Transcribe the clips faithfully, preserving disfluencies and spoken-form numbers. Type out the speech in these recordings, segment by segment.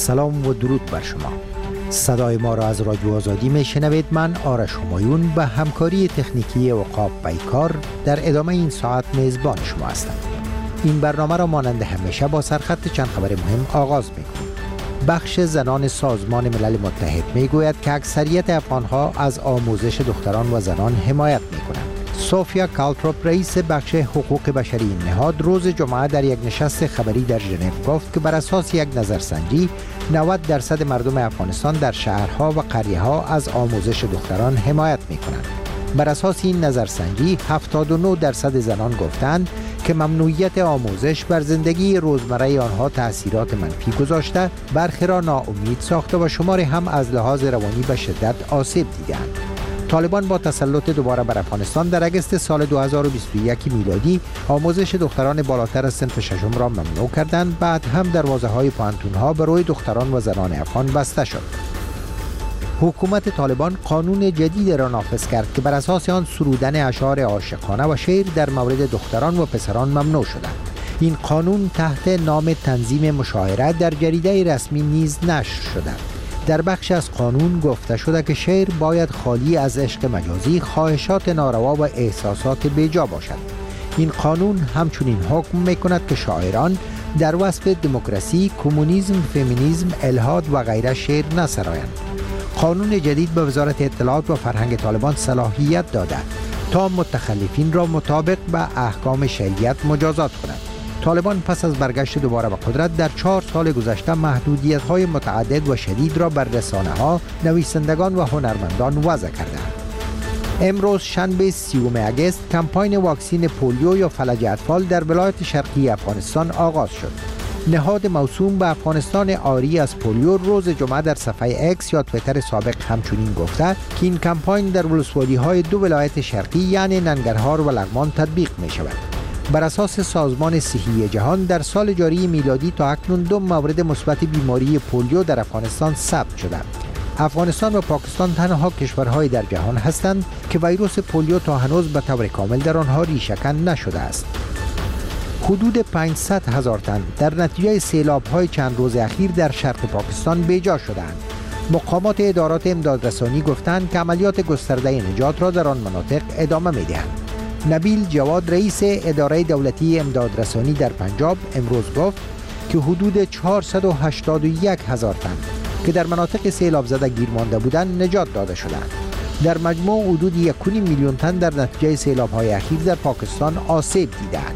سلام و درود بر شما. صدای ما را از رادیو آزادی می شنوید. من آرش همایون به همکاری تکنیکی عقاب بیکار در ادامه این ساعت میزبان شما هستم. این برنامه را مانند همیشه با سرخط چند خبر مهم آغاز می کنیم. بخش زنان سازمان ملل متحد می گوید که اکثریت افغانها از آموزش دختران و زنان حمایت می کنند. سوفیا کالتروپ رئیس بخش حقوق بشری این نهاد روز جمعه در یک نشست خبری در ژنو گفت که بر اساس یک نظرسنجی نود درصد مردم افغانستان در شهرها و قریه‌ها از آموزش دختران حمایت می‌کنند. بر اساس این نظرسنجی هفتاد و نه درصد زنان گفتند که ممنوعیت آموزش بر زندگی روزمره آنها تأثیرات منفی گذاشته، برخی را ناامید ساخته و شماری هم از لحاظ روانی به شدت آسیب دیدند. طالبان با تسلط دوباره بر افغانستان در اگست سال دو هزار و بیست و یک میلادی آموزش دختران بالاتر از صنف ششم را ممنوع کردند. بعد هم دروازه‌های پانتون‌ها به روی دختران و زنان افغان بسته شد. حکومت طالبان قانون جدید را نافذ کرد که بر اساس آن سرودن اشعار عاشقانه و شعر در مورد دختران و پسران ممنوع شدند. این قانون تحت نام تنظیم مشاعره در جریده رسمی نیز نشر شده. در بخش از قانون گفته شده که شعر باید خالی از عشق مجازی، خواهشات ناروا و احساسات بیجا باشد. این قانون همچنین حکم می‌کند که شاعران در وصف دموکراسی، کمونیسم، فمینیسم، الحاد و غیره شعر نسرایند. قانون جدید به وزارت اطلاعات و فرهنگ طالبان صلاحیت داده تا متخلفین را مطابق به احکام شریعت مجازات کند. طالبان پس از برگشت دوباره به قدرت در چهار سال گذشته محدودیت‌های متعدد و شدید را بر رسانه‌ها، نویسندگان و هنرمندان وضع کردند. امروز شنبه سیوم اگست کمپاین واکسین پولیو یا فلج اطفال در ولایت شرقی افغانستان آغاز شد. نهاد موسوم به افغانستان عاری از پولیو روز جمعه در صفحه اکس یا توییتر سابق همچنین گفته که این کمپاین در ولسوالی‌های دو ولایت شرقی یعنی ننگرهار و لغمان تطبیق می‌شود. بر اساس سازمان صحی جهان در سال جاری میلادی تا اکنون دو مورد مثبت بیماری پولیو در افغانستان ثبت شده. افغانستان و پاکستان تنها کشورهای در جهان هستند که ویروس پولیو تا هنوز به طور کامل در آنها ریشه‌کن نشده است. حدود پانصد هزار تن در نتیجه سیلاب‌های چند روز اخیر در شرق پاکستان بیجا شدند. مقامات ادارات امدادرسانی گفتند که عملیات گسترده نجات را در آن مناطق ادامه می‌دهند. نبیل جواد رئیس اداره دولتی امدادرسانی در پنجاب امروز گفت که حدود چهارصد و هشتاد و یک هزار تن که در مناطق سیلاب زده گیر مانده بودند نجات داده شدند. در مجموع حدود یک و نیم میلیون تن در نتیجه سیلاب‌های اخیر در پاکستان آسیب دیدند.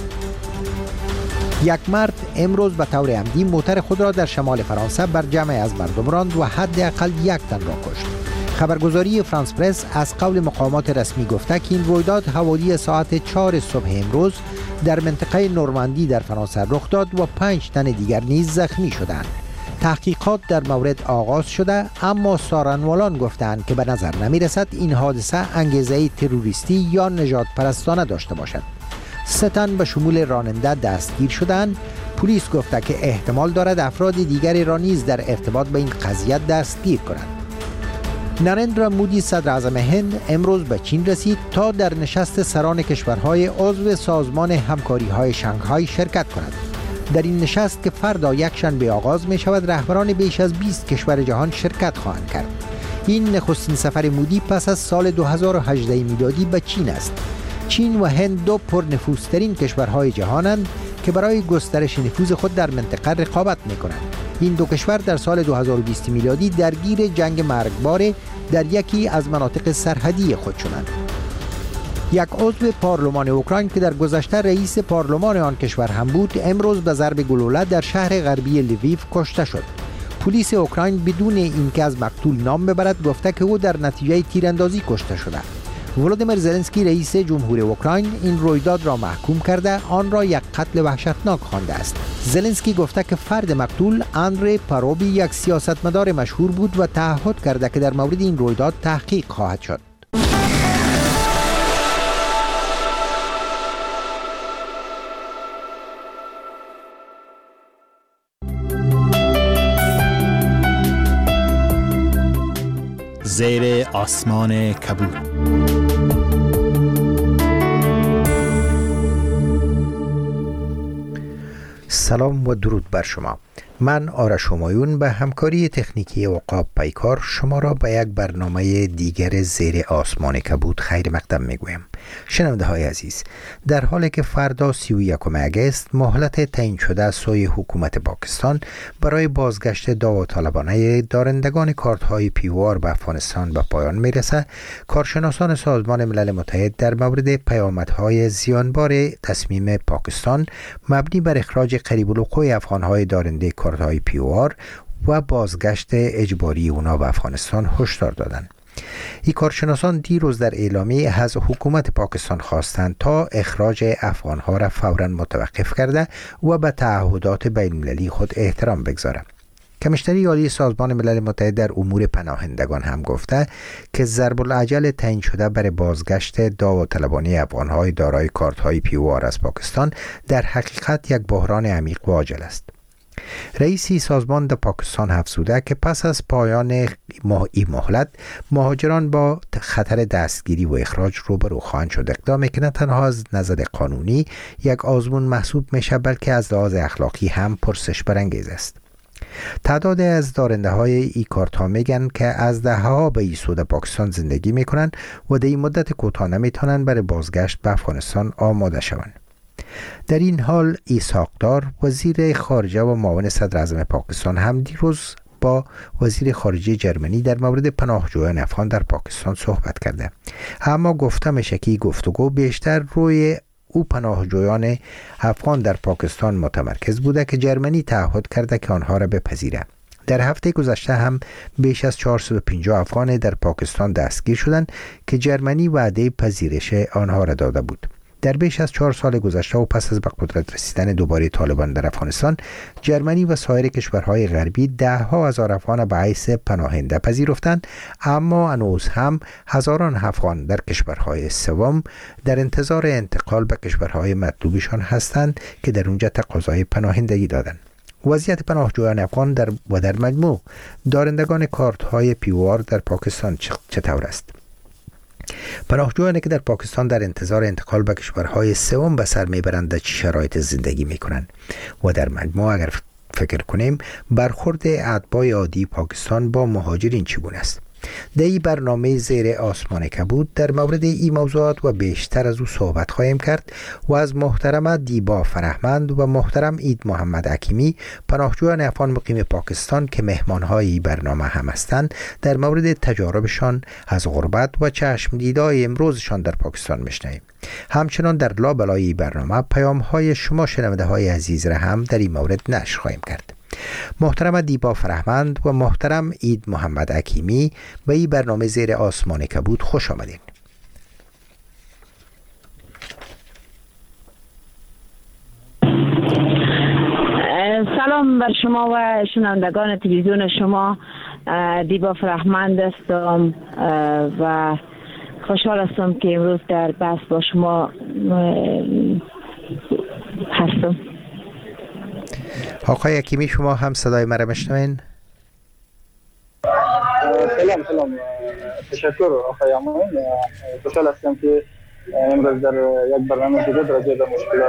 یک مرد امروز به طور عمدی موتر خود را در شمال فرانسه بر جمع از مردم راند و حداقل یک تن را کشت. خبرگزاری فرانس پرس از قول مقامات رسمی گفته که این رویداد حوالی ساعت چهار صبح امروز در منطقه نورماندی در فرانسه رخ داد و پنج تن دیگر نیز زخمی شدند. تحقیقات در مورد آغاز شده اما سارنوالان گفتند که به نظر نمی رسد این حادثه انگیزه تروریستی یا نژاد پرستانه داشته باشد. سه تن به شمول راننده دستگیر شدند. پلیس گفته که احتمال دارد افراد دیگری را نیز در ارتباط به این قضیه دستگیر کنند. نریندرا مودی صدر اعظم هند امروز به چین رسید تا در نشست سران کشورهای عضو سازمان همکاری‌های شانگهای شرکت کند. در این نشست که فردا یک شنبه آغاز می شود رهبران بیش از بیست کشور جهان شرکت خواهند کرد. این نخستین سفر مودی پس از سال دو هزار و هجده میلادی به چین است. چین و هند دو پرنفوذترین کشورهای جهانند که برای گسترش نفوذ خود در منطقه رقابت می‌کنند. این دو کشور در سال دو هزار و بیست میلادی درگیر جنگ مرگبار در یکی از مناطق سرحدی خود شدند. یک عضو پارلمان اوکراین که در گذشته رئیس پارلمان آن کشور هم بود امروز به ضرب گلوله در شهر غربی لویو کشته شد. پلیس اوکراین بدون اینکه از مقتول نام ببرد گفته که او در نتیجه تیراندازی کشته شده. ولودیمیر زلنسکی رئیس جمهور اوکراین این رویداد را محکوم کرده آن را یک قتل وحشتناک خوانده است. زلنسکی گفته که فرد مقتول اندری پاروبی یک سیاستمدار مشهور بود و تعهد کرده که در مورد این رویداد تحقیق خواهد شد. زیر آسمان کبود. سلام و درود بر شما. من آرش همایون به همکاری تکنیکی عقاب پیکار شما را به یک برنامه دیگر زیر آسمان کبود خیر مقدم میگویم. شنونده های عزیز، در حالی که فردا سی و یکم اگست مهلت تعیین شده از سوی حکومت پاکستان برای بازگشت داوطلبانه دارندگان کارت های پی او آر به افغانستان به پایان میرسه، کارشناسان سازمان ملل متحد در مورد پیامدهای زیانبار تصمیم پاکستان مبنی بر اخراج قریب الوقوع افغانهای دارنده کارت های پی او آر و بازگشت اجباری اونا به افغانستان هشدار دادند. این کارشناسان دیروز در اعلامیه از حکومت پاکستان خواستند تا اخراج افغانها را فوراً متوقف کرده و به تعهدات بین المللی خود احترام بگذارد. کمیشنری عالی سازمان ملل متحد در امور پناهندگان هم گفته که ضرب العجل تعیین شده برای بازگشت داوطلبانه افغانهای دارای کارت‌های پی او آر از پاکستان در حقیقت یک بحران عمیق و عاجل است. رئیسی سازمان در پاکستان افزوده که پس از پایان این مهلت مهاجران با خطر دستگیری و اخراج روبرو خواهند شد، اقدامی که نه تنها از نظر قانونی یک آزمون محسوب میشه بلکه از لحاظ اخلاقی هم پرسش برانگیز است. تعداد از دارنده های ای کارت ها میگن که از دهه ها به این سود پاکستان زندگی میکنن و در این مدت کوتاه نمیتونن برای بازگشت به افغانستان آماده شوند. در این حال اسحاق دار وزیر خارجه و معاون صدر اعظم پاکستان هم دیروز با وزیر خارجه جرمنی در مورد پناهجویان افغان در پاکستان صحبت کرده، اما گفته میشه که گفتگو بیشتر روی او پناهجویان افغان در پاکستان متمرکز بوده که جرمنی تعهد کرده که آنها را بپذیره. در هفته گذشته هم بیش از چهارصد و پنجاه افغان در پاکستان دستگیر شدند که جرمنی وعده پذیرش آنها را داده بود. در بیش از چهار سال گذشته و پس از به قدرت رسیدن دوباره طالبان در افغانستان، جرمنی و سایر کشورهای غربی ده ها هزار افغان به حیث پناهنده پذیرفتند، اما هنوز هم هزاران افغان در کشورهای سوم در انتظار انتقال به کشورهای مطلوبشان هستند که در اونجا تقاضای پناهندگی دادند. وضعیت پناهجویان افغان در و در مجموع دارندگان کارت های پی او آر در پاکستان چطور است؟ پناهجویانی که در پاکستان در انتظار انتقال به کشورهای سوم به سر میبرند در چه شرایط زندگی میکنند و در مجموع اگر فکر کنیم برخورد اتباع عادی پاکستان با مهاجرین چگونه است؟ در این برنامه زیر آسمان کبود در مورد این موضوعات و بیشتر از او صحبت خواهیم کرد و از محترم دیبا فرهمند و محترم عید محمد حکیمی پناهجویان افغان مقیم پاکستان که مهمانهای این برنامه هم هستند در مورد تجاربشان از غربت و چشم دیدای امروزشان در پاکستان میشنویم. همچنان در لابلای برنامه پیام‌های شما شنونده های عزیز را هم در این مورد نشر خواهیم کرد. محترم دیبا فرهمند و محترم عید محمد حکیمی به این برنامه زیر آسمان کبود خوش آمدین. سلام بر شما و شنوندگان تلویزیون شما. دیبا فرهمند هستم و خوشحال هستم که امروز در بحث با شما هستم. آقای حکیمی شما هم صدای مرا میشنوین؟ سلام سلام تشکر آقای همایون. خوشحال هستم که امروز در یک برنامه دیگه راجع به مشکلات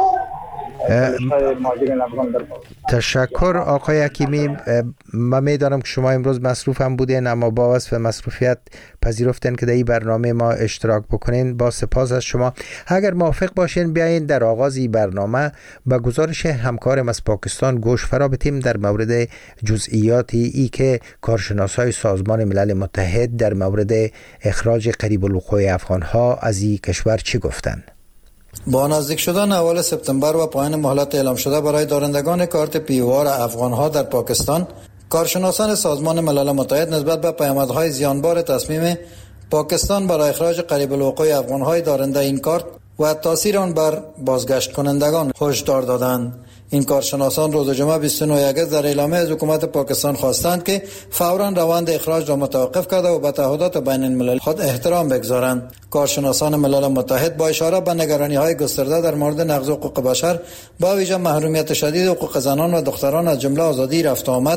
تشکر آقای حکیمی. من میدانم که شما امروز مصروف هم بودین، اما با وصف مصروفیت پذیرفتین که در این برنامه ما اشتراک بکنین. با سپاس از شما. اگر موافق باشین بیاین در آغاز این برنامه به گزارش همکارم از پاکستان گوش فرا بدیم در مورد جزئیاتی ای که کارشناسای سازمان ملل متحد در مورد اخراج قریب الوقوع افغانها از این کشور چی گفتند. با نزدیک شدن اول سپتامبر و پایان مهلت اعلام شده برای دارندگان کارت پی او آر افغانها در پاکستان، کارشناسان سازمان ملل متحد نسبت به پیامدهای زیانبار تصمیم پاکستان برای اخراج قریب الوقوع افغانهای دارنده این کارت و تاثیر آن بر بازگشت کنندگان هشدار دادند. این کارشناسان روز جمعه بیست و نه اگست در اعلامیه از حکومت پاکستان خواستند که فوراً روند اخراج را متوقف کرده و به تعهدات بین المللی خود احترام بگذارند. کارشناسان ملل متحد با اشاره به نگرانی‌های گسترده در مورد نقض حقوق بشر با ویژه محرومیت شدید حقوق زنان و دختران از جمله آزادی رفت و آمد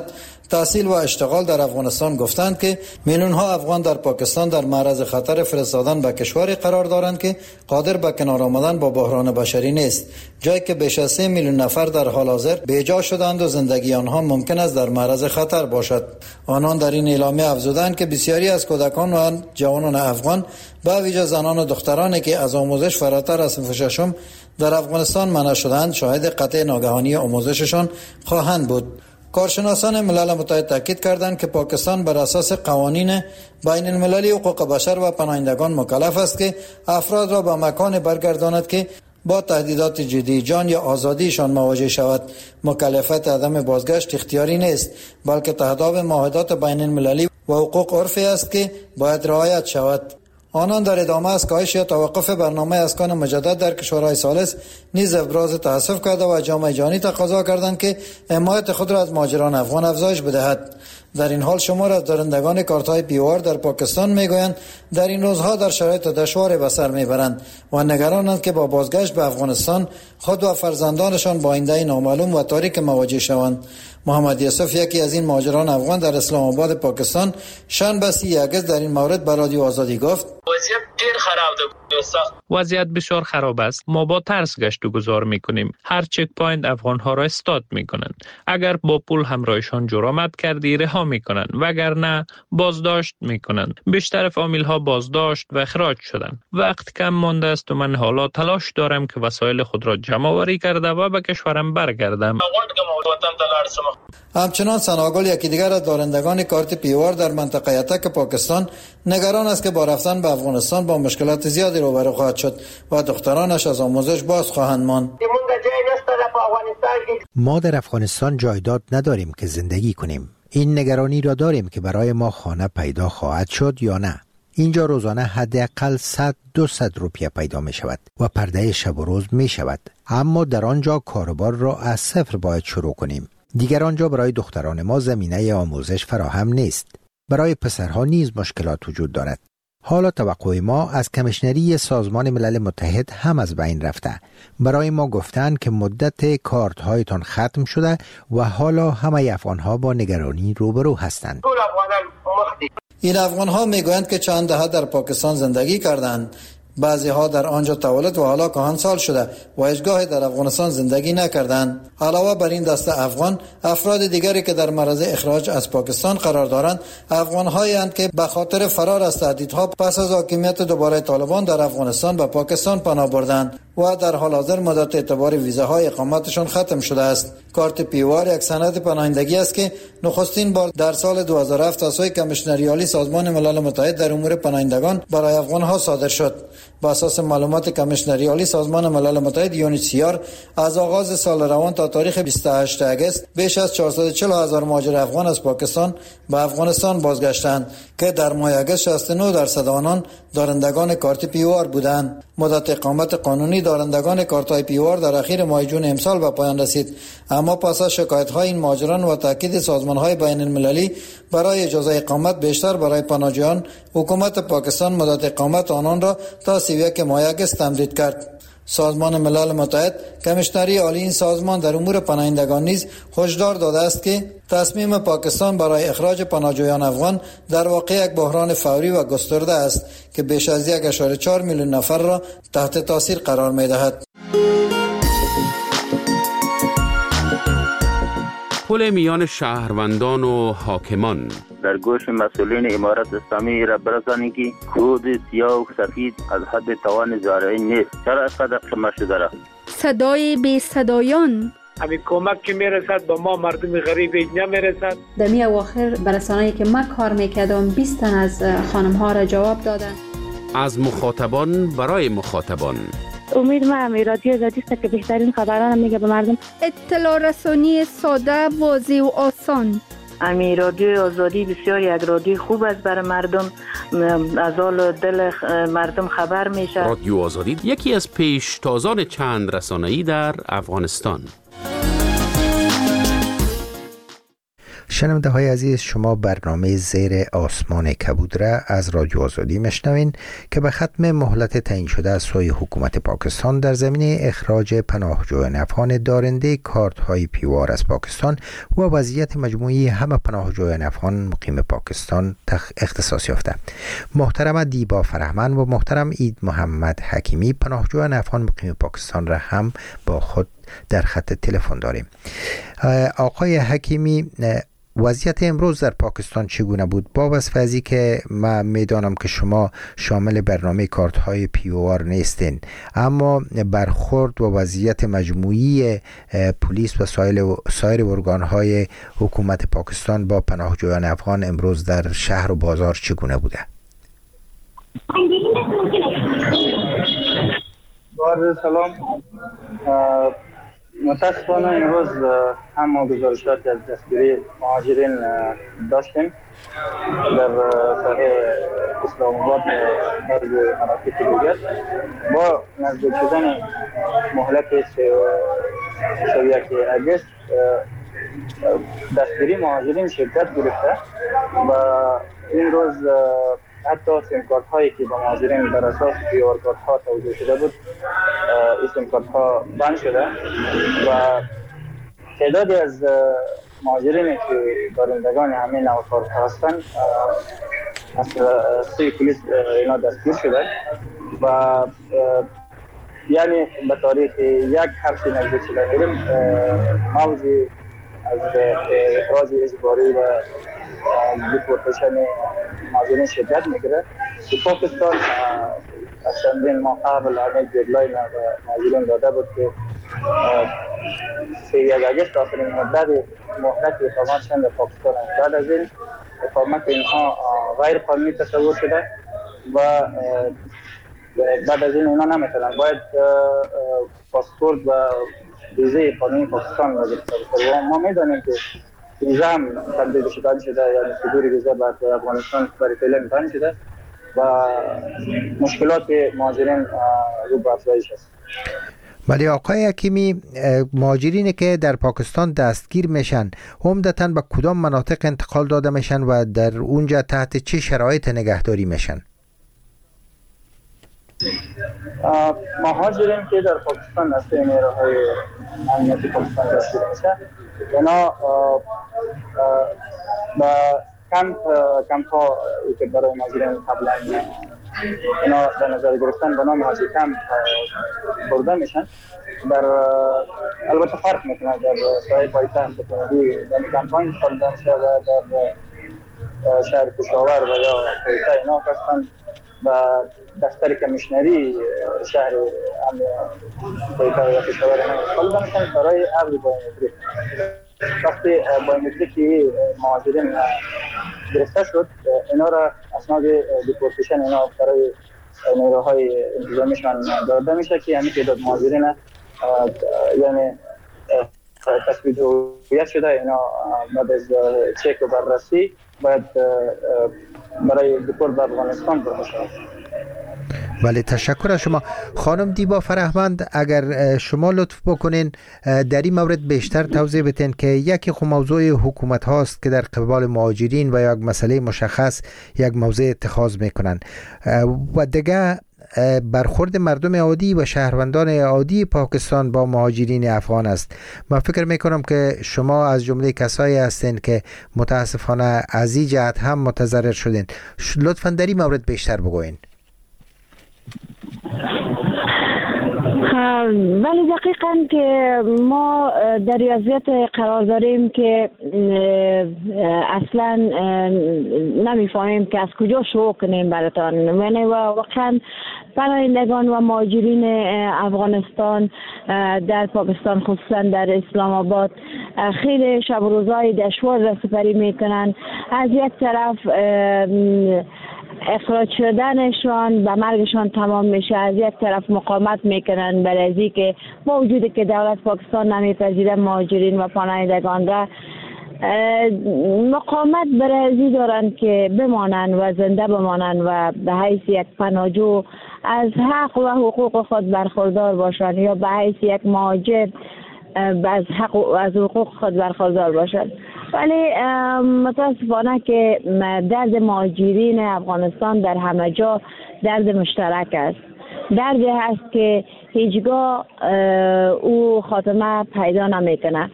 تحصیل و اشتغال در افغانستان گفتند که میلیون ها افغان در پاکستان در معرض خطر فرستادن به کشوری قرار دارند که قادر به کنار آمدن با بحران بشری نیست، جایی که بیش از سه میلیون نفر در حال حاضر بیجا شدند و زندگی آنها ممکن است در معرض خطر باشد. آنان در این اعلامیه افزودند که بسیاری از کودکان و جوانان افغان به ویژه زنان و دخترانی که از آموزش فراتر از صنف ششم در افغانستان منع شدند شاهد قطع ناگهانی آموزششان خواهند بود. کارشناسان ملل متحد تاکید کردند که پاکستان بر اساس قوانین بین المللی حقوق بشر و پناهندگان مکلف است که افراد را به مکان برگرداند که با تهدیدات جدی جان یا آزادیشان مواجه شود. مکلفیت عدم بازگشت اختیاری نیست، بلکه تهداب معاهدات بین المللی و حقوق عرفی است که باید رعایت شود. آنان در ادامه از کاهش یا توقف برنامه اسکان مجدد در کشورهای ثالث نیز ابراز تأسف کرده و جامعه جهانی تقاضا کردند که حمایت خود را از مهاجران افغان افزایش بدهد. در این حال شمار از دارندگان کارت‌های پی او آر در پاکستان میگویند در این روزها در شرایط دشواری به سر میبرند و نگرانند که با بازگشت به افغانستان خود و فرزندانشان با آینده نامعلوم و تاریک مواجه شوند. محمد یوسف، یکی از این مهاجران افغان در اسلام آباد پاکستان، شنبه سی اگست در این مورد به رادیو آزادی گفت: وضعیت ډیر خراب ده. وضعیت بسیار خراب است. ما با ترس گشت و گذار میکنیم. هر چک پوینت افغان ها را استاد میکنند. اگر با پول همراهشان جرأت کردی رها میکنند، وگرنه بازداشت میکنند. بیشتر فامیل ها بازداشت و اخراج شدند. وقت کم مانده است و من حالا تلاش دارم که وسایل خود را جمع آوری کرده و به کشورم برگردم. همچنان سناگل، یکی دیگر از دارندگان کارت پی او آر در منطقه یتک پاکستان، نگران است که با رفتن به افغانستان با مشکلات زیادی روبرو خواهد شد و دخترانش از آموزش باز خواهند ماند. ما در افغانستان جایداد نداریم که زندگی کنیم. این نگرانی را داریم که برای ما خانه پیدا خواهد شد یا نه. اینجا روزانه حداقل صد دویست روپیه پیدا می شود و پرده شب و روز می شود، اما در آنجا کاروبار را از صفر باید شروع کنیم. دیگر آنجا برای دختران ما زمینه آموزش فراهم نیست. برای پسرها نیز مشکلات وجود دارد. حالا توقع ما از کمیشنری سازمان ملل متحد هم از بین رفته. برای ما گفتند که مدت کارت هایتان ختم شده و حالا همه افغانها با نگرانی روبرو هستند. این افغان ها میگویند که چند دهه در پاکستان زندگی کردند. بعضی ها در آنجا تولد و حالا کهنسال شده و هیچگاه در افغانستان زندگی نکردند. علاوه بر این دسته افغان، افراد دیگری که در معرض اخراج از پاکستان قرار دارند افغان هایند که به خاطر فرار از تهدیدها پس از حاکمیت دوباره طالبان در افغانستان به پاکستان پناه بردند و در حال حاضر مدت اعتبار ویزاهای اقامتشان ختم شده است. کارت پی او آر یک سند پناهندگی است که نخستین بار در سال دو هزار و هفت از سوی کمیشنری عالی سازمان ملل متحد در امور پناهندگان برای افغان‌ها صادر شد. بر اساس معلومات کمیشنری عالی سازمان ملل متحد یو ان اچ سی آر، از آغاز سال روان تا تاریخ بیست و هشتم اگست بیش از چهارصد و چهل هزار مهاجر افغان از پاکستان به افغانستان بازگشتند که در ماه اگست شصت و نه درصد آنان دارندگان کارت پی او آر بودند. مدت اقامت قانونی دارندگان کارت‌های پی او آر در اخیر ماه جون امسال به پایان رسید، اما پس از شکایت‌های این مهاجران و تاکید سازمان‌های بین‌المللی برای اجازه اقامت بیشتر برای پناهجویان، حکومت پاکستان مدت اقامت آنان را تا سی و یک ماه اگست تمدید کرد. سازمان ملل متحد کمیشنری عالی این سازمان در امور پناهندگان نیز هشدار داده است که تصمیم پاکستان برای اخراج پناهجویان افغان در واقع یک بحران فوری و گسترده است که بیش از یک ممیز چهار میلیون نفر را تحت تاثیر قرار می‌دهد. پل میان شهروندان و حاکمان در گوش مسئولین امارت اسلامی را برسانید که کود سیاه و سفید از حد توان زارعی نیست. چرا اینقدر خاموش شده را؟ صدای بی صدایان، همین کمک که میرسد به ما مردم غریب نمیرسد. در می اواخر برسانه‌ای که من کار میکردم بیست تن از خانم ها را جواب دادن. از مخاطبان برای مخاطبان. امید ما رادیو آزادی است که بهترین خبران میگه به مردم. اطلاع رسانی ساده، واضح و آسان. امی رادیو آزادی بسیار یک رادیو خوب است برای مردم، از حال دل مردم خبر میشه. رادیو آزادی یکی از پیشتازان چند رسانه‌ای در افغانستان. شنونده های عزیز، شما برنامه زیر آسمان کبود را از رادیو آزادی میشنوین که به ختم مهلت تعیین شده از سوی حکومت پاکستان در زمینه اخراج پناهجویان افغان دارنده کارت های پیوار از پاکستان و وضعیت مجموعی همه پناهجویان افغان مقیم پاکستان اختصاص یافته. محترم دیبا فرهمند و محترم عید محمد حکیمی پناهجویان افغان مقیم پاکستان را هم با خود در خط تلفن داریم. آقای حکیمی، وضعیت امروز در پاکستان چگونه بود؟ با وصف ازی که من میدانم که شما شامل برنامه کارت های پی او آر نیستین، اما برخورد و وضعیت مجموعی پلیس و سایر ارگان های حکومت پاکستان با پناهجویان افغان امروز در شهر و بازار چگونه بوده؟ بار سلام. متاسفانه امروز هم ما گزارشات از دستگیری مهاجرین داشتیم در ساحل اسلام آباد و بعض مناطق دیگر. با نزدیک شدن مهلت سی و یک اگست دستگیری مهاجرین شدت گرفته و این روز حتی سیم کارت هایی که به مهاجرین بر اساس پیور کارت ها توزیع شده بود، این سیم کارت ها بند شده و تعدادی از مهاجرین که دارندگان همین نوع کارت ها هستند از سوی پلیس اینا دستگیر شده و یعنی به تاریخ یک هفته نزدیک شده میریم موضوع از اخراج اجباری و دیپورتیشن مهاجرین شدت میگیره. که پاکستان از چندین ماه قبل همه دیدلاین به مهاجرین داده بود که سی و یک اگست آخرین مدت مهلت اقامتشان در پاکستان است. بعد از این اقامت اینها غیر قانونی تصور شده و بعد از این اینا نمیتونن باید پاسپورت و ویزه قانونی پاکستان را گرفته باشند. ما میدانیم که ویزا هم تبدیل شده شده یعنی صدور ویزا به افغانستان برای فعلا امتحان شده و مشکلات مهاجرین رو به افزایش است. ولی آقای حکیمی، مهاجرینی که در پاکستان دستگیر میشن عمدتاً به کدام مناطق انتقال داده میشن و در اونجا تحت چه شرایط نگهداری میشن؟ مهاجرین که در پاکستان از نیروهای امنیتی پاکستان دستگیر میشن اینا با کمپ کمپ ها که برای مهاجرین قبلا اینا در نظر گرفتن به نام هاجی کمپ برده میشن. در البته فرق میکنه در ساحل پایتخت بتونی در کمپاین برده میشه و در شهر پشاور و یا کویتا اینا هستن و دفتر کمیشنری شهر کویتا و یا پشاور اینا برده میشن برای عقد بایومتریک. وقتی بایومتریکی مهاجرین گرفته شد اینا را اسناد دیپورتیشن اینا برای نیروهای انتظامیشان داده میشه که همین تعداد مهاجرین یعنی تثبیت هویت شده اینا بعد از چک و بررسی باید برای دیپورت به افغانستان برده شود. بله، تشکر از شما. خانم دیبا فرهمند، اگر شما لطف بکنین در این مورد بیشتر توضیح بدین که یکی خب موضوع حکومت هاست که در قبال مهاجرین و یک مسئله مشخص یک موضع اتخاذ میکنن و دیگه برخورد مردم عادی و شهروندان عادی پاکستان با مهاجرین افغان است. من فکر میکنم که شما از جمله کسایی هستین که متاسفانه از این جهت هم متضرر شدین. لطفاً در این مورد بیشتر بگوین. ولی دقیقاً که ما در ریاضیت قرار داریم که اصلا نمیفهمیم که از کجا شروع کنیم براتان. یعنی واقعا پناهندگان و مهاجرین افغانستان در پاکستان خصوصا در اسلام آباد خیلی شب و روزهای دشوار را سپری میکنن. از یک طرف اخراج شدنشان به مرگشان تمام میشه، از یک طرف مقاومت میکنن برای از اینکه با وجودی که دولت پاکستان نمیپذیره مهاجرین و پناهندگان را، مقاومت برای از این دارن که بمانن و زنده بمانن و به حیث یک پناهجو از حق و حقوق خود برخوردار باشند یا به حیث یک مهاجر از حق و از حقوق خود برخوردار باشند. ولی متاسفانه که درد مهاجرین افغانستان در همه جا درد مشترک است. دردی هست که هیچگاه او خاتمه پیدا نمیکنه.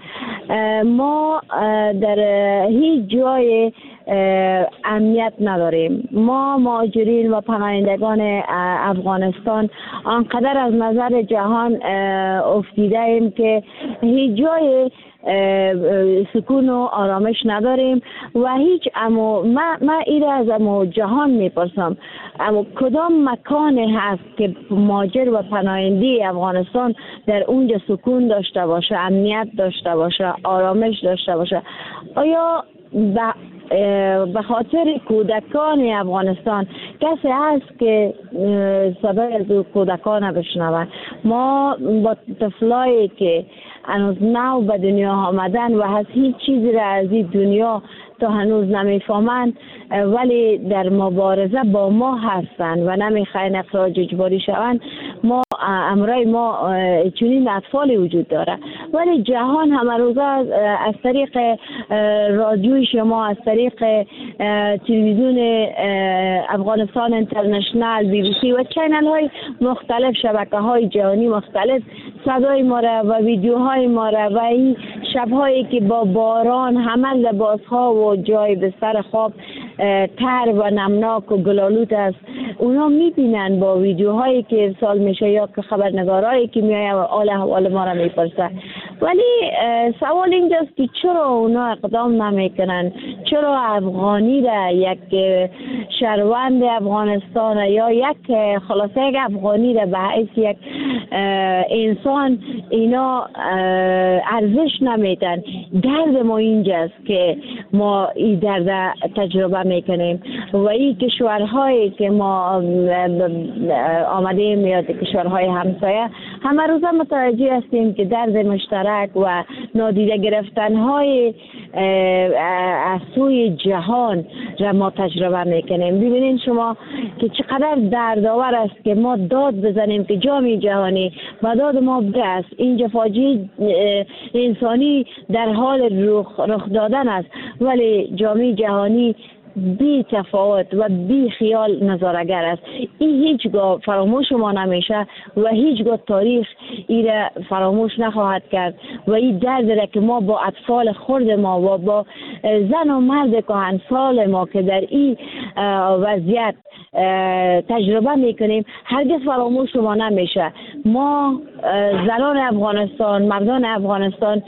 ما در هیچ جای امنیت نداریم. ما مهاجرین و پناهندگان افغانستان آنقدر از نظر جهان افتیده ایم که هیچ جای سکون و آرامش نداریم و هیچ اما ما ما ایره از اما جهان میپرسم اما کدام مکانی هست که مهاجر و پناهنده افغانستان در اونجا سکون داشته باشه، امنیت داشته باشه، آرامش داشته باشه؟ آیا به خاطر کودکان افغانستان کسی هست که صدای از کودکان بشنوند؟ ما با طفلایی که هنوز نو به دنیا آمدن و از هیچ چیزی را از این دنیا تا هنوز نمیفهمند ولی در مبارزه با ما هستند و نمیخواین اخراج اجباری شوند. ما امرای ما چنین اطفالی وجود داره ولی جهان همه روزه از طریق رادیوی شما، از طریق تلویزیون افغانستان اینترنشنال، بی بی سی و چینل های مختلف، شبکه های جهانی مختلف صدای ما را و ویدیوهای ما را و این شبهایی که با باران همه لباس ها و جای بستر خواب تر و نمناک و گلالود است، اونا میبینن با ویدیوهایی که ارسال میشه یا که خبرنگارایی که میایه و حال احوال ما را میپرسه. ولی سوال اینجاست که چرا اونا اقدام نمیکنن؟ چرا افغانی را، یک شهروند افغانستان یا یک خلاصه یک افغانی را به حیث یک انسان اینا ارزش نمیدن؟ درد ما اینجاست که ما این درد تجربه میکنیم و این کشورهایی که ما آمدیم یا کشورهای همسایه همه روزه متوجه هستیم که درد مشترک و نادیده گرفتن های از سوی جهان را ما تجربه میکنیم. ببینید شما که چقدر دردآور است که ما داد بزنیم که جامعه جهانی و داد ما برس. اینجا فاجعه انسانی در حال رخ, رخ دادن است ولی جامعه جهانی بی تفاوت و بی خیال نظارگر است. این هیچگاه فراموش ما نمیشه و هیچگاه تاریخ ایره فراموش نخواهد کرد و این درد را که ما با اطفال خرد ما و با زن و مرد کهنسال ما که در این وضعیت تجربه میکنیم هرگز فراموش ما نمیشه. ما زنان افغانستان، مردان افغانستان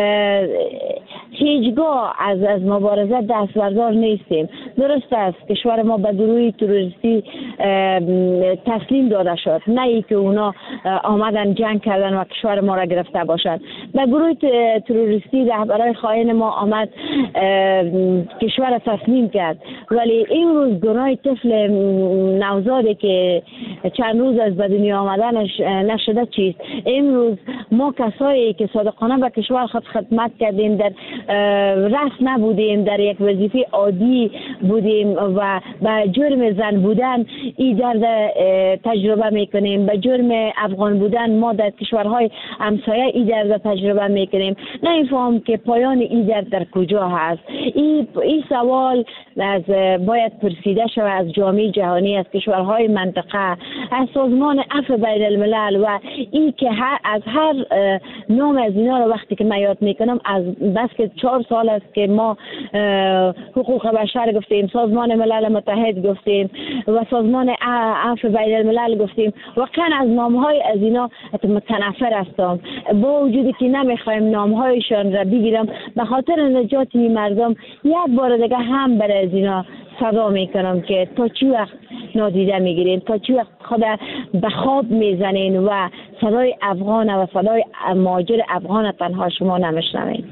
هیچگاه از از مبارزه دست بردار نیستیم. درست است کشور ما به گروه تروریستی تسلیم داده شد، نه ای که اونا آمدن جنگ کردن و کشور ما را گرفته باشند. به گروه تروریستی رهبرای خائن ما آمد کشور را تسلیم کرد ولی امروز گناه طفل نوزادی که چند روز از به دنیا آمدنش نشده چیست؟ امروز ما کسایی که صادقانه به کشور خود خدمت کردیم، در رأس نبودیم، در یک وظیفه عادی بودیم و به جرم زن بودن این درد تجربه میکنیم، به جرم افغان بودن ما در کشورهای همسایه این درد تجربه میکنیم. نمیفهم که پایان این درد در کجا هست. این این سوال از باید پرسیده شود از جامعه جهانی، از کشورهای منطقه، از سازمان عفو بین الملل و این که هر از هر نام از اینا رو وقتی که من یاد میکنم از بس که چهار سال است که ما حقوق بشر گفتیم، سازمان ملل متحد گفتیم و سازمان عفو بین الملل گفتیم، واقعا از نامهای از اینا متنفر هستم با وجودی که نمیخوایم نامهایشان را بگیرم به خاطر نجات این مردم. یک بار دیگه هم برای از اینا صدا میکنم که تا چی وقت نادیده میگیرین، تا چی وقت خود به خواب میزنین و صدای افغان و صدای مهاجر افغان تنها شما نمیشنوین.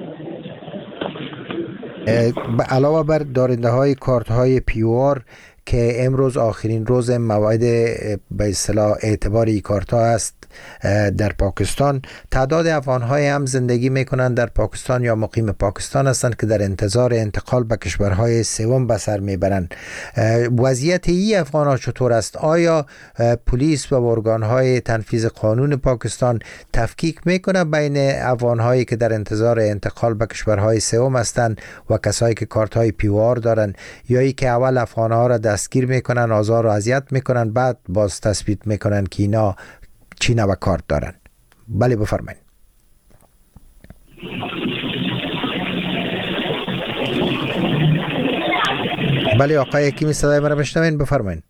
به علاوه بر دارنده های کارت های پیوار که امروز آخرین روز موعد به اصطلاح اعتبار ای کارت ها است در پاکستان، تعداد افغان‌های هم زندگی میکنند در پاکستان یا مقیم پاکستان هستند که در انتظار انتقال به کشورهای سوم به سر میبرند. وضعیت ای افغان‌ها چطور است؟ آیا پلیس و ارگان‌های تنفیذ قانون پاکستان تفکیک میکنه بین افغان‌هایی که در انتظار انتقال به کشورهای سوم هستند و کسایی که کارت‌های پیوار دارند، یا ای که اول افغان‌ها را دستگیر میکنن، آزار و اذیت میکنن، بعد باز تثبیت میکنن که اینا چی نوع کارت دارن؟ بله بفرمایید. بله آقای حکیمی صدای مرا میشنوین؟ بفرمایید.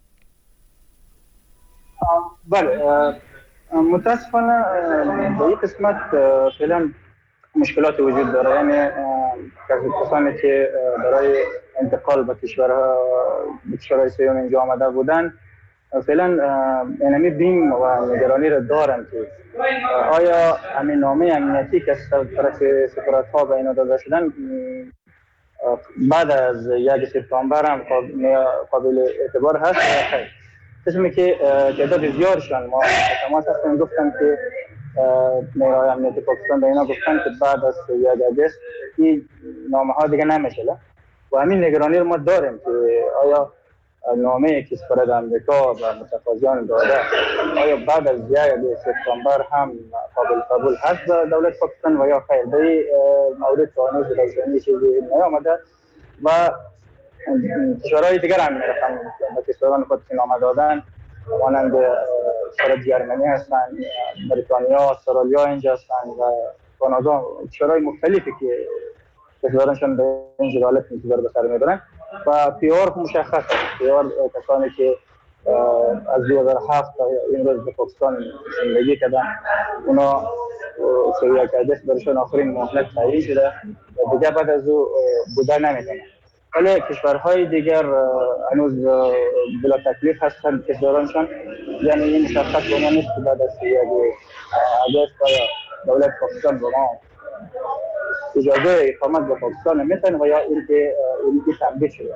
بله متاسفانه به این قسمت فعلا مشکلات وجود داره، یعنی کسانی که برای انتقال به کشورها به کشورهای سوم اینجا آمده بودن فعلا اینمی بیم و نگرانی را دارند که آیا همین نامه امنیتی که از طرف سفارت‌ها به اینا داده شدن بعد از یک سپتامبر هم قابل اعتبار هست یا خیر؟ قسمی که تعداد زیادشان ما تماس هستیم گفتن که نیروهای امنیتی پاکستان به اینا گفتن که بعد از یک آگوست این نامه ها دیگه نمیشه و همین نگرانی رو ما داریم که آیا نامه که سفارت آمریکا و متفاوضان داده آیا بعد از یک سپتامبر هم قابل قبول هست به دولت پاکستان و یا خیر؟ به مورد هنوز روشنی چیزی نیامده و کشورهای دیگر هم میرسن به کشوران خودشون نامه دادن، مانند کشور جرمنی هستند، بریتانیا، استرالیا اینجا هستند و کانادا، کشورهای مختلفی که کشورانشان به این جدالت انتظار به سر میبرن و پیار مشخص است. پیار کسانی که از دو هزار و هفت تا این روز به پاکستان زندگی کردن، اونا سوی اکادیس برشان آخرین مهلت تعیین شده و دیگر بعد از او بوده نمیتونه. ولی کشورهای دیگر هنوز بلا تکلیف هستند کشورانشان، یعنی این مشخص به ما نیست که بعد از یک اگست دولت پاکستان به ما اجازه اقامت به پاکستان میتن و یا اینکه اینکه تمدید شده.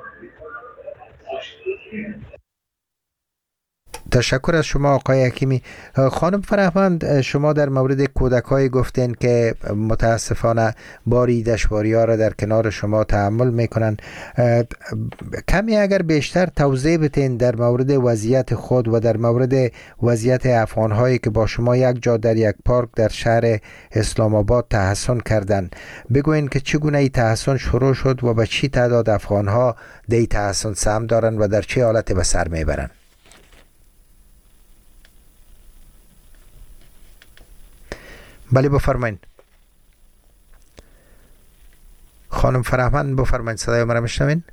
تشکر از شما آقای حکیمی. خانم فرهمند، شما در مورد کودک‌های گفتین که متاسفانه باری دشواری ها را در کنار شما تحمل میکنن. کمی اگر بیشتر توضیح بتین در مورد وضعیت خود و در مورد وضعیت افغان‌هایی که با شما یک جا در یک پارک در شهر اسلام آباد تحصن کردن، بگوین که چگونه این تحصن شروع شد و به چی تعداد افغان‌ها در این تحصن سهم دارن و در چه حالتی به سر میبرن؟ بله بفرمایید. خانم فرهمند بفرمایید، صدای ما را میشنوین؟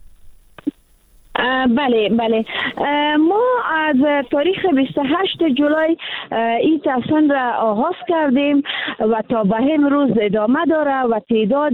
بله بله ما از تاریخ بیست و هشتم جولای این تحصن را آغاز کردیم و تا به امروز ادامه داره و تعداد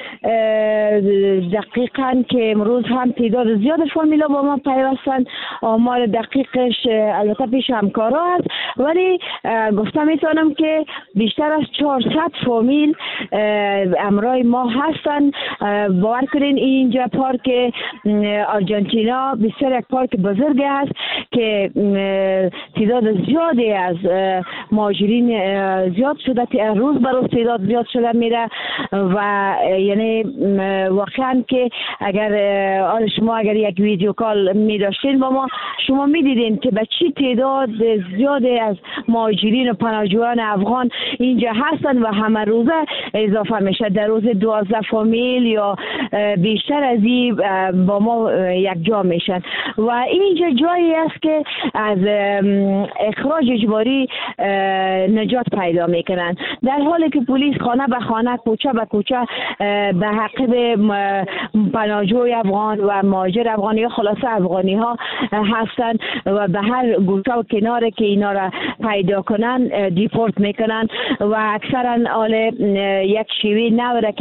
دقیقاً که امروز هم تعداد زیاد فامیلا با ما پیوستن. آمار دقیقش البته پیش همکارا هست، ولی گفتم میتونم که بیشتر از چهارصد فامیل امرای ما هستن. باور کنین اینجا پارک آرژانتینا بسیار یک پارک بزرگ است که تعداد زیادی از مهاجرین زیاد شده، روز به روز تعداد زیاد شده میره و یعنی واقعا که اگر آن شما اگر یک ویدیو کال می داشتین با ما، شما می دیدین که به چی تعداد زیادی از مهاجرین و پناهجویان افغان اینجا هستن و همه روزه اضافه میشه. در روز دوازده فامیل یا بیشتر از این با ما یک جا میشن و اینجا جایی است که از اخراج اجباری نجات پیدا میکنن، در حالی که پلیس خانه به خانه، کوچه به کوچه به حقیب پناهجوی افغان و مهاجر افغان یا خلاصه افغانی ها هستن و به هر گوشه و کناره که اینا را پیدا کنن دیپورت میکنن و اکثرا آل یک شیوی نوره که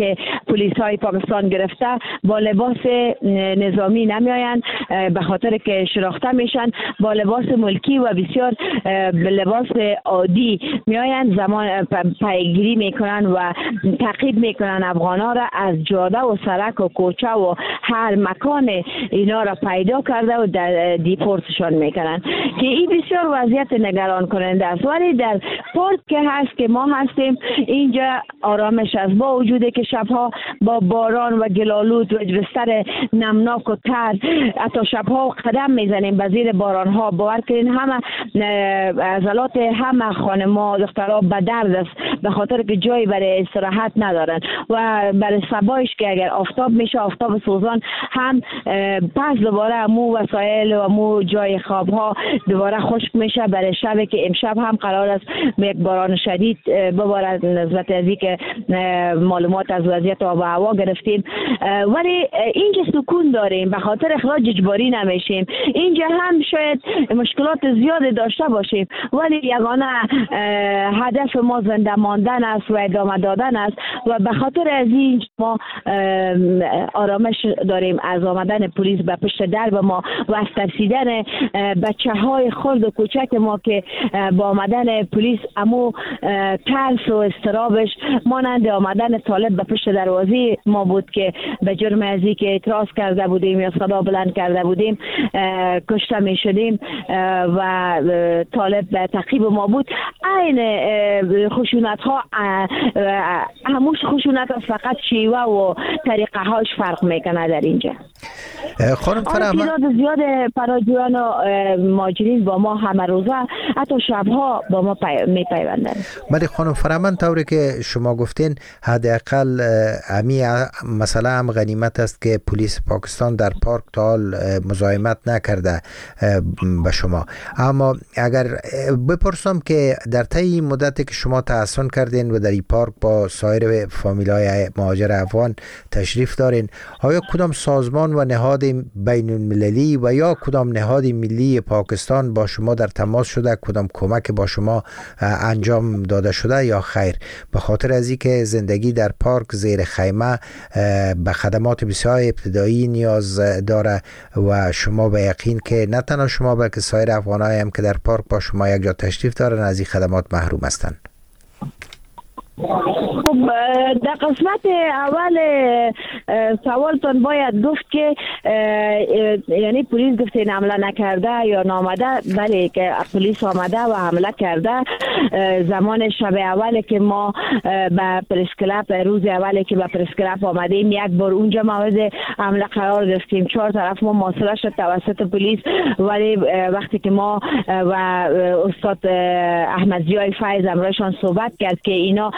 پلیس های پاکستان گرفته با لباس نظامی نمیاین، به خاطر که شناخته میشن با لباس ملکی و بسیار لباس عادی میاین، زمان پیگیری میکنن و تعقیب میکنن افغانا را از جاده و سرک و کوچه و هر مکان اینا را پیدا کرده و در دیپورتشان میکنن که این بسیار وضعیت نگران کننده است. ولی در پارک که هست که ما هستیم اینجا آرامش است، با وجود که شبها با باران و گلالود و بستر نمناک و تر حتی شبها قدم میزنیم به زیر باران ها. باور کنین همه عضلات همه خانم‌ها دخترها به درد است به خاطر که جایی برای استراحت ندارن و برای صبایش که اگر آفتاب میشه آفتاب سوزان هم پس دوباره امو وسایل و امو جای خواب ها دوباره خشک میشه. برای شب که امشب هم قرار است یک باران شدید ببارد نسبت از که معلومات از وضعیت آب و هوا گرفتیم، ولی اینجا سکون داریم به خاطر اخراج اجباری نمیشیم. اینجا هم شاید مشکلات زیاد داشته باشیم ولی یگانه هدف ما زنده ماندن است و ادامه دادن است و به خاطر از این ما آرامش داریم از آمدن پلیس به پشت درب ما و از ترسیدن بچه های خرد و کوچک ما که با آمدن پلیس امو ترس و استرابش مانند آمدن طالب به پشت دروازه ما بود که به جرم ازی که اعتراض کرده بودیم یا صدا بلند کرده بودیم کشته می شدیم و طالب به تعقیب ما بود. این خشونت ها هموش خشونت ها فقط شیوه و طریقه هاش فرق میکنه در اینجا. خانم فرهمند تعداد زیاد پناهجویان و مهاجرین با ما همه روزه حتی شبها با ما پی... میپیوندن. ولی خانم فرهمند طوری که شما گفتین حداقل امی مثلا هم غنیمت است که پلیس پاکستان در پارک تا حال مزاحمت نکرده به شما، اما اگر بپرسم که در طی مدتی که شما تحصن کردین و در این پارک با سایر فامیلای مهاجر افغان تشریف دارین، آیا کدام سازمان و نهاد بین المللی و یا کدام نهاد ملی پاکستان با شما در تماس شده، کدام کمک با شما انجام داده شده یا خیر؟ به خاطر از اینکه زندگی در پارک زیر خیمه به خدمات بسیار ابتدایی نیاز داره و شما به یقین که نه تنها شما بلکه سایر افغانایی هم که در پارک با شما یک جا تشریف دارن از این خدمات محروم هستند. خب در قسمت اول سوالتون باید گفت که یعنی پلیس گفتین حمله نکرده یا نامده، بله که پلیس آمده و حمله کرده. زمان شب اولی که ما به پرس کلاب روز اولی که به پرس کلاب آمدیم یک بار اونجا موعد حمله قرار گرفتیم، چهار طرف ما محاصره شد توسط پلیس، ولی وقتی که ما و استاد احمد ضیای فیض امرایشان صحبت کرد که اینا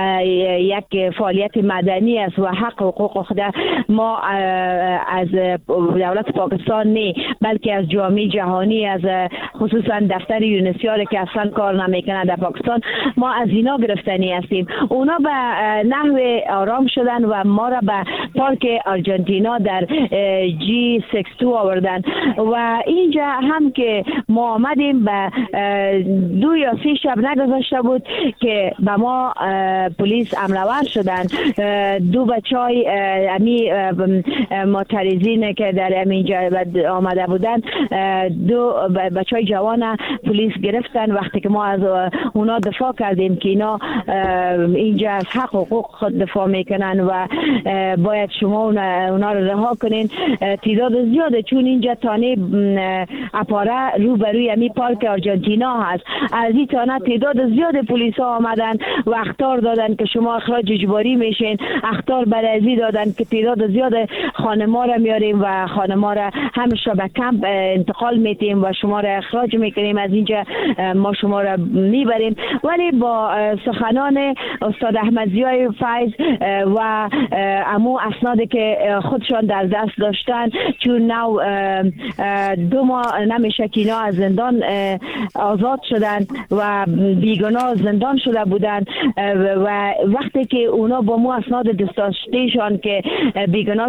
یک فعالیت مدنی است و حق و حقوق خود ما از دولت پاکستان نه بلکه از جامعه جهانی، از خصوصا دفتر یونسیار که اصلا کار نمیکنه در پاکستان، ما از اینا گرفتنی هستیم. اونا به نحو آرام شدن و ما را به پارک آرژانتینا در جی شصت و دو آوردن و اینجا هم که ما آمدیم به دو یا سه شب نگذاشته بود که به ما پلیس حمله‌ور شدن. دو بچهای امی معترضین که در همینجا آمده بودن، دو بچهای جوان پلیس گرفتن. وقتی که ما از اونا دفاع کردیم که اینا اینجا از حق و حقوق خود دفاع میکنن و باید شما اونا رو رها کنین، تعداد زیاده چون اینجا تانه اپاره رو بروی امی پارک آرژانتینا هست، از این تانه تعداد زیاد پلیس ها آمدن و اخطار دادن که شما اخراج اجباری میشین، اخطار برازی دادن که تعداد زیاد خانما را میاریم و خانما را همیشه به کمپ انتقال میتیم و شما را اخراج میکنیم، از اینجا ما شما را میبریم. ولی با سخنان استاد احمد ضیای فیض و امو اسنادی که خودشان در دست داشتن، چون نو دو ماه نمیشه که اینا از زندان آزاد شدن و بیگناه زندان شده بودن و وقتی که اونا با مو اسناد دست داشتهشان که بیگناه زندان شدن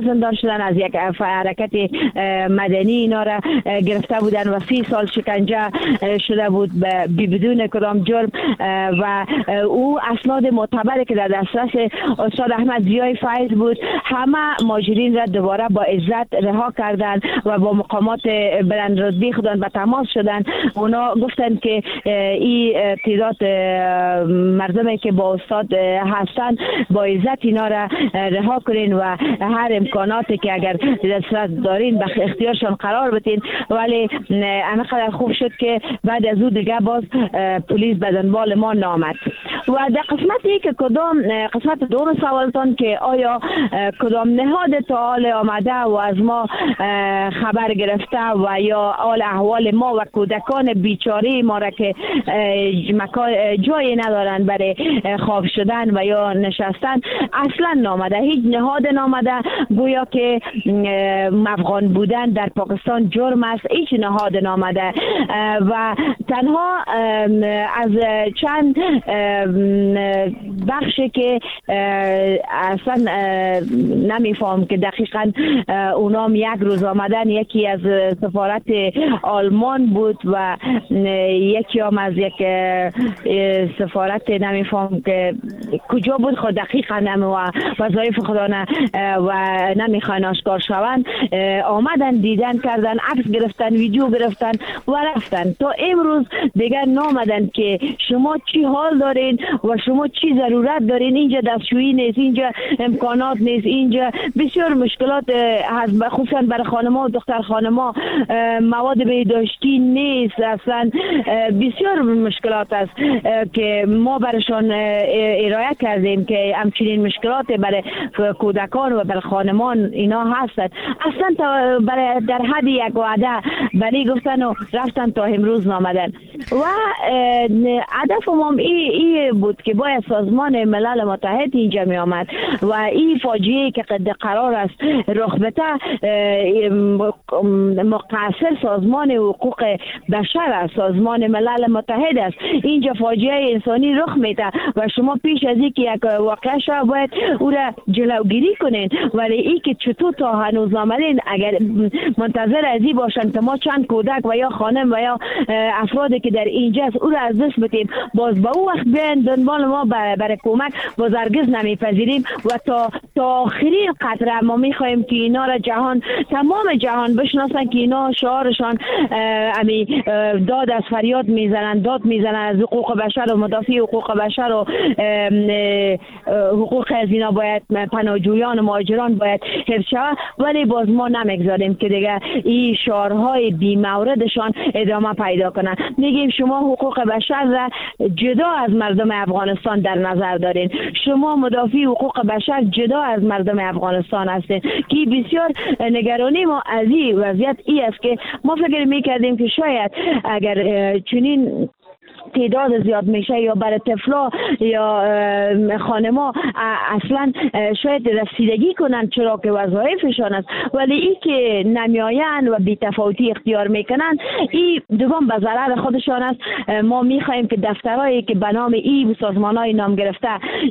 شدن از یک حرکت مدنی اینا را گرفته بودن و سی سال شکنجه شده بود بدون کدام جرم و او اسناد معتبری که در دسترس استاد احمد ضیای فیض بود همه مهاجرین را دوباره با عزت رها کردند و با مقامات بلند رتبه خودن به تماس شدن. اونا گفتن که این تعداد مردمی که با استاد هستن با عزت اینا را رها کنین و هر امکاناتی که اگر دسترس دارین به اختیارشان قرار بدین. ولی انقدر خوب شد که بعد از او دیگه باز پلیس به دنبال ما نامد. و در قسمتی که کدام قسمت دوم سوالتان که آیا کدام نهاد تا حال آمده و از ما خبر گرفته و یا حال احوال ما و کودکان بیچاره ما را که مکان جایی ندارند برای خواب شدن و یا نشستن اصلا نامده، هیچ نهاد نامده. گویا که افغان بودن در پاکستان جرم است، هیچ نهاد نامده و تنها از چند بخشی که اصلا نمیفهم که دقیقا اونام یک روز آمدن، یکی از سفارت آلمان بود و یکی هم از یک سفارت نمیفهم که کجا بود خود دقیقا نمی و وظایف خدا و نمیخوان آشکار شوند. آمدن دیدن کردن، عکس گرفتن، ویدیو گرفتن و رفتن. تا امروز دیگر نامدن که شما چی حال دارین و شما چی ضرورت دارین. اینجا دستشویی نیست، اینجا امکانات نیست، اینجا بسیار مشکلات هست، خصوصا برای خانما و دختر خانما مواد بهداشتی نیست، اصلا بسیار مشکلات است که ما برشان ارائه کردیم که همچنین مشکلات برای کودکان و برای خانمان اینا هستند. اصلا تا برای در حد یک وعده بلی گفتن و رفتن تا امروز نامدن. و هدف ما ای, ای بود که باید سازمان ملل متحد اینجا می آمد و این فاجعه که قد قرار است رخ بده مقصر سازمان حقوق بشر است، سازمان ملل متحد است. اینجا فاجعه انسانی رخ میده و شما پیش از اینکه یک واقعه شد باید او را جلوگیری کنین. ولی ای که چطور تا هنوز نامدین، اگر منتظر از این باشن که ما چند کودک و یا خانم و یا افرادی که در اینجا است او را از دست بدیم، باز با او وقت بیان دنبال ما برای کمک باز هرگز نمیپذیریم و تا تا آخرین قطره ما میخواهیم که اینا را جهان تمام جهان بشناسن که اینا شعارشان امی داد از فریاد میزنن، داد میزنن از حقوق بشر و مدافع حقوق بشر و حقوق از اینا باید پناهجویان و مهاجران باید حفظ شود. ولی باز ما نمیگذاریم که دیگه این شعارهای بی موردشان ادامه پیدا کنن. میگیم شما حقوق بشر را جدا از مردم افغانستان در نظر دارین، شما مدافع حقوق بشر جدا از مردم افغانستان هستین که بسیار نگرانی ما از این وضعیت ای است که ما فکر میکردیم که شاید اگر چنین تعداد زیاد میشه یا برای طفلا یا خانما اصلا شاید رسیدگی کنن چرا که وظایفشان است. ولی ای که نمیاین و بی‌تفاوتی اختیار میکنن این دوم به ضرر خودشان است. ما میخواهیم که دفترهایی که به نام ای سازمانهای نام گرفته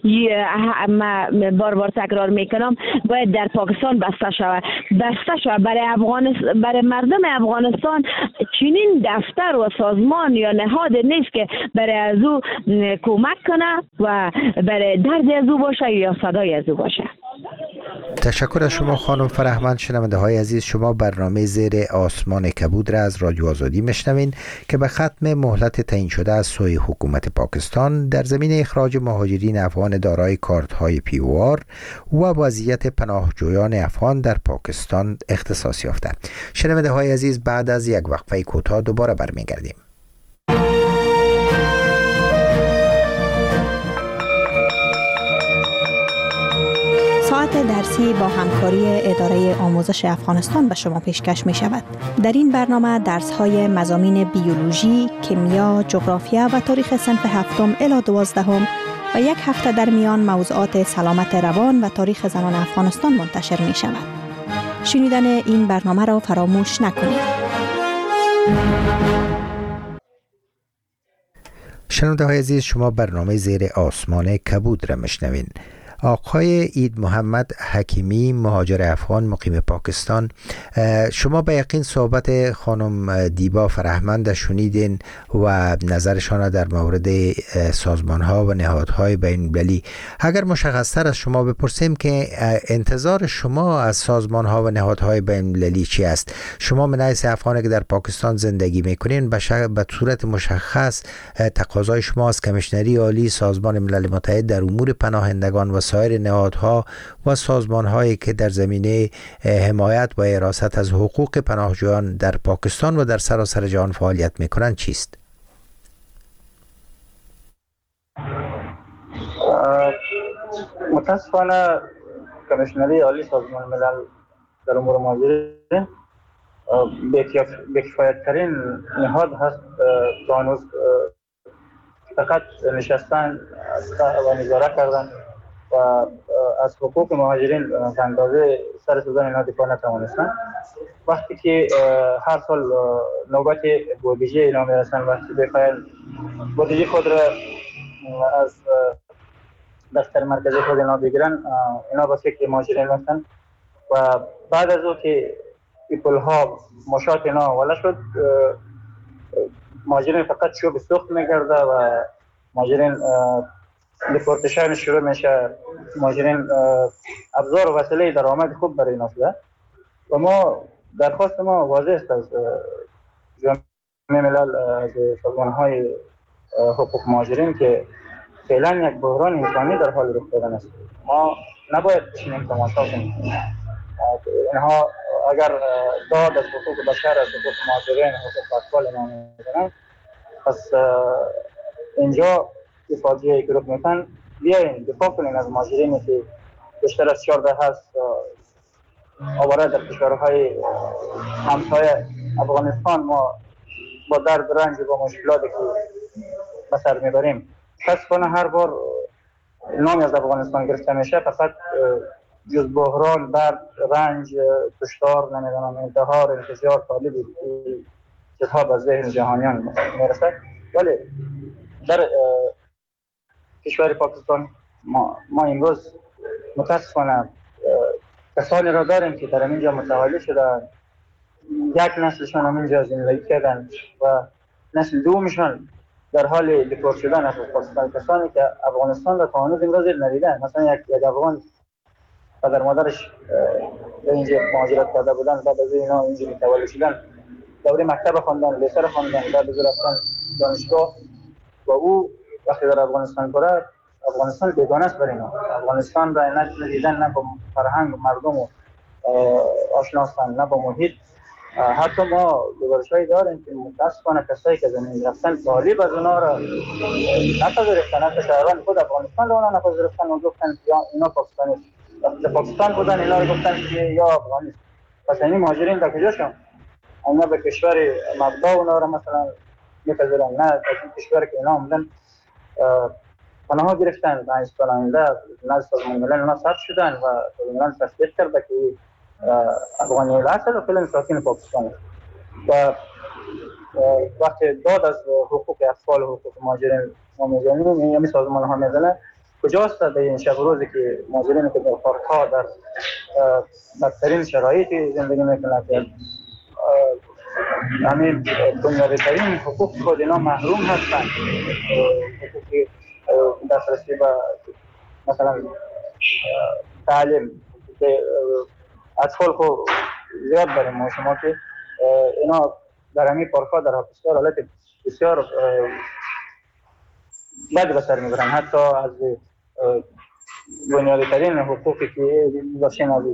بار بار تکرار میکنم باید در پاکستان بسته شود بسته شود برای افغانستان، برای مردم افغانستان چنین دفتر و سازمان یا نهاد نیست که برای از او کمک کنه و برای درد از او باشه یا صدای از او باشه. تشکر از شما خانم فرهمند. شنونده های عزیز، شما برنامه زیر آسمان کبود را از رادیو آزادی میشنوین که به ختم مهلت تعیین شده از سوی حکومت پاکستان در زمینه اخراج مهاجرین افغان دارای کارت های پی او آر و وضعیت پناهجویان افغان در پاکستان اختصاص یافته. شنونده های عزیز، بعد از یک وقفه کوتاه دوباره برمیگردیم. ساعت درسی با همکاری اداره آموزش افغانستان به شما پیشکش می شود. در این برنامه درس های مضامین بیولوژی، کیمیا، جغرافیا و تاریخ صنف هفتم الی دوازدهم و یک هفته در میان موضوعات سلامت روان و تاریخ زنان افغانستان منتشر می شود. شنیدن این برنامه را فراموش نکنید. شنونده های عزیز، شما برنامه زیر آسمان کبود را میشنوین. آقای عید محمد حکیمی، مهاجر افغان مقیم پاکستان، شما به یقین صحبت خانم دیبا فرهمند شنیدین و نظرشان در مورد سازمان ها و نهادهای بین المللی. اگر مشخصتر از شما بپرسیم که انتظار شما از سازمان ها و نهادهای بین المللی چی است؟ شما من حیث افغانی که در پاکستان زندگی میکنین به به صورت مشخص تقاضای شما از کمیشنری عالی سازمان ملل متحد در امور پناهندگان و سایر نهادها و سازمان‌هایی که در زمینه حمایت و حراست از حقوق پناهجویان در پاکستان و در سراسر جهان فعالیت می‌کنند چیست؟ متاسفانه کمیشنری عالی سازمان ملل در امور مهاجرین بی‌کفایت ترین نهاد هست که هنوز فقط نشستن و نظارت کردن و از حقوق مهاجرین به اندازه سر سوزن اینا دفاع نتوانستن. وقتی که هر سال نوبت بودجه اینا میرسن، وقتی بخواهند بودجه خود را از دفتر مرکزی خود اینا بگیرن، اینا با فکر مهاجرین هستن و بعد از او که این پلها مشات اینا ولا شد، مهاجرین فقط شو سوخت میگرده و مهاجرین دیپورتیشن شروع میشه. مهاجرین ابزار و وسیله درآمد خوب برای اینا شده و ما درخواست ما واضح است از جامعه ملل، از سازمان‌های حقوق مهاجرین که فعلا یک بحران انسانی در حال رخ دادن است. ما نباید بشینیم تماشا کنیم. اینها اگر داد از حقوق بشر، از حقوق مهاجرین، حقوق اطفال اینا می‌کنن، پس اینجا این فاجعه‌ای که رخ می‌کنه بیاین دفاع کنین از مهاجرینی که بیشتر از چهارده هست آواره در کشورهای همسایه افغانستان. ما با درد رنج و با مشکلاتی که به سر میبریم، متاسفانه هر بار نامی از افغانستان گرفته میشه، فقط جز بحران، درد، رنج، کشتار، نمیدونم انتحار، انتشار، طالبی چیزها به ذهن جهانیان میرسه. ولی در کشور پاکستان ما, ما امروز متاسفانه کسانی را داریم که در اینجا متولد شدن، یک نسلشان هم اینجا زندگی کردن و نسل دومشان در حال دیپورت شدن از پاکستان. کسانی که افغانستان را تا هنوز امروز ندیدن، مثلا یک یک افغان پدر مادرش به اینجا مهاجرت کرده بودن، بعد از اینا اینجا متولد شدن، دوره مکتب خواندن، لیسه خواندن، بعد از رفتن دانشگاه و او وقتی در افغانستان برد، افغانستان بیگانه است برای اینا. افغانستان را نه ندیدن، نه با فرهنگ و مردم و آشنا هستن، نه با محیط. حتی ما گزارش‌هایی داریم که متاسفانه کسایی که زمین رفتن طالب از اونا را نپذیرفتن، حتی شهروند خود افغانستان را اونا نپذیرفتن و گفتن یا اینا پاکستانی است. پاکستان بودن اینا را گفتن که یا افغانی است. پس این مهاجرین در کجاشون؟ اینا به کشور مبدا اونا را مثلا میپذیرن، نه از این کشور که اینا آمدن پناه گرفتن به این پناهنده نزد سازمان ملل اونا ثبت شدن و سازمان ملل تصدیق کرده که افغانی الاصل و فعلا ساکن پاکستان است. و وقتی داد از حقوق اطفال و حقوق مهاجرین ما میزنیم، یعنی سازمان ها میزنه، کجاست در این شب روزی که مهاجرین که در پارک‌ها در بدترین شرایطی زندگی میکنند، همین بنیادی ترین حقوق خود اینا محروم هستند. حقوقی دسترسی به مثلا تعلیم که اطفال خو زیاد داریم ما شما که اینا در همین پارک‌ها در بسیار حالت بسیار بد به سر میبرن. حتی از بنیادی ترین حقوقی که داشتن از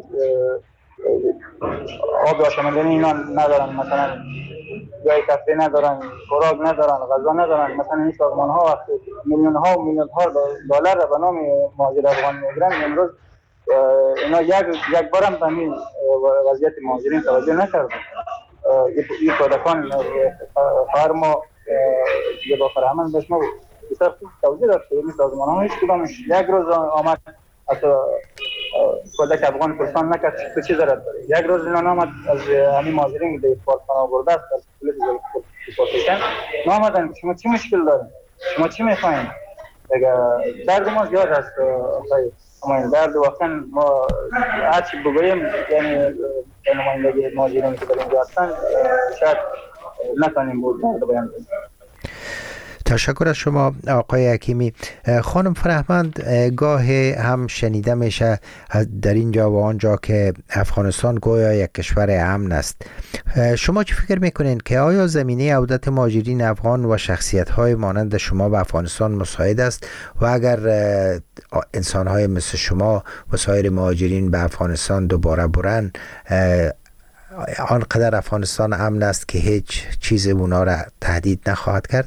آب آشامیدنی اینا ندارن، مثلا جای تفریح ندارن، خوراک ندارن، غذا ندارن. مثلا این سازمان ها وقتی میلیون ها و میلیون ها دلار به نام مهاجر افغان میگیرن، امروز اینا یک یک بارم به این وضعیت مهاجرین توجه نکردن. این کودکان فرما دیگه با فرهمند بهش ما بسیار خوب توضیح داد که این سازمان ها هیچ کدامش یک روز آمد حتی کودک افغان پرسان نکرد تو چی ضرورت داره. یک روز اینا نامد از همین مهاجرین که دیپورتخانه برده است، از پلیس دیپورتیشن نامدن شما چی مشکل دارین، شما چی میخواین؟ درد ما زیاد است. نمایندگان واقعا ما هرچی بگوییم یعنی نمایندگی مهاجرین که در اینجا هستن شاید نتونیم بود بیان کنیم. تشکر از شما آقای حکیمی. خانم فرهمند، گاه هم شنیده میشه در اینجا و آنجا که افغانستان گویا یک کشور امن است. شما چه فکر میکنین که آیا زمینه عودت مهاجرین افغان و شخصیت‌های مانند شما به افغانستان مساعد است و اگر انسان‌های مثل شما و سایر مهاجرین به افغانستان دوباره برن آنقدر افغانستان امن است که هیچ چیز اونا را تهدید نخواهد کرد؟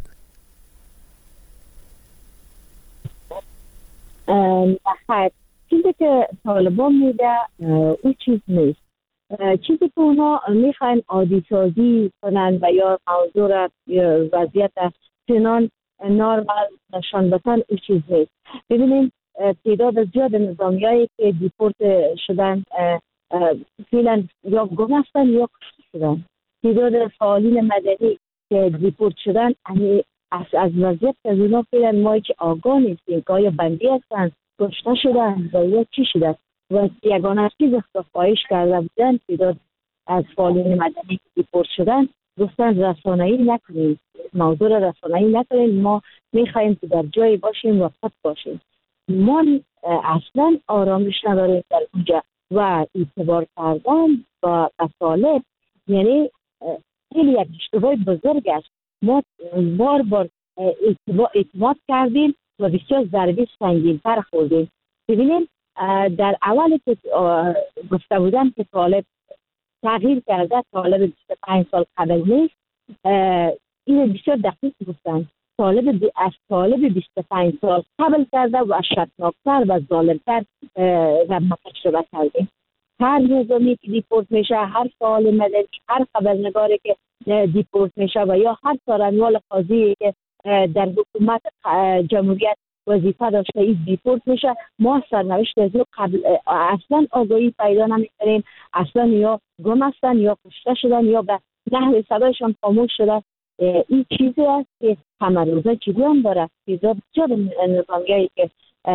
نخیر، چیزی که طالبان میده او چیز نیست. چیزی که اونا میخواین عادی سازی کنن و یا موضوع را وضعیت چنان نارمال نشان بدن او چیز نیست. ببینیم تعداد زیاد نظامیایی که دیپورت شدن فعلا یا گم هستن یا کشته شدن. تعداد فعالین مدنی که دیپورت شدن از از وضعیت از اونا فعلا ما که آگاه نیستیم که آیا بندی هستن، کشته شدن و یا چی شده. و یگانه چیز خواهش کرده بودن تعداد از فعالین مدنی که دیپورت شدن گفتن رسانه‌ای نکنیم، موضوع را رسانه‌ای نکنیم، ما میخوایم که در جایی باشیم و خود باشیم. ما اصلا آرامش نداریم در اونجا و اعتبار کردن با مطالب یعنی خیلی یک اشتباه بزرگ است. ما بار بار اعتماد کردیم و بسیار ضربه سنگین‌تر خوردیم. ببینیم در اول که گفته بودم که طالب تغییر کرده، طالب بیست و پنج سال قبل نیست، این بسیار دقیق گفتن. طالب از طالب بیست و پنج سال قبل کرده و اشتناکتر و ظالمتر و تجربه کردیم. هر نظامی که دیپورت میشه، هر فعال مدنی، هر خبرنگاری که دیپورت میشه و یا هر سارنوال قاضی که در حکومت جمهوریت وظیفه داشته این دیپورت میشه، ما سرنوشت از قبل اصلا آگاهی پیدا نمیکنیم. اصلا یا گم هستن یا کشته شدن یا به نحو صدایشان خاموش شده. این چیزی است که همه روزه جریان داره. چیزا بسیار نظامیایی که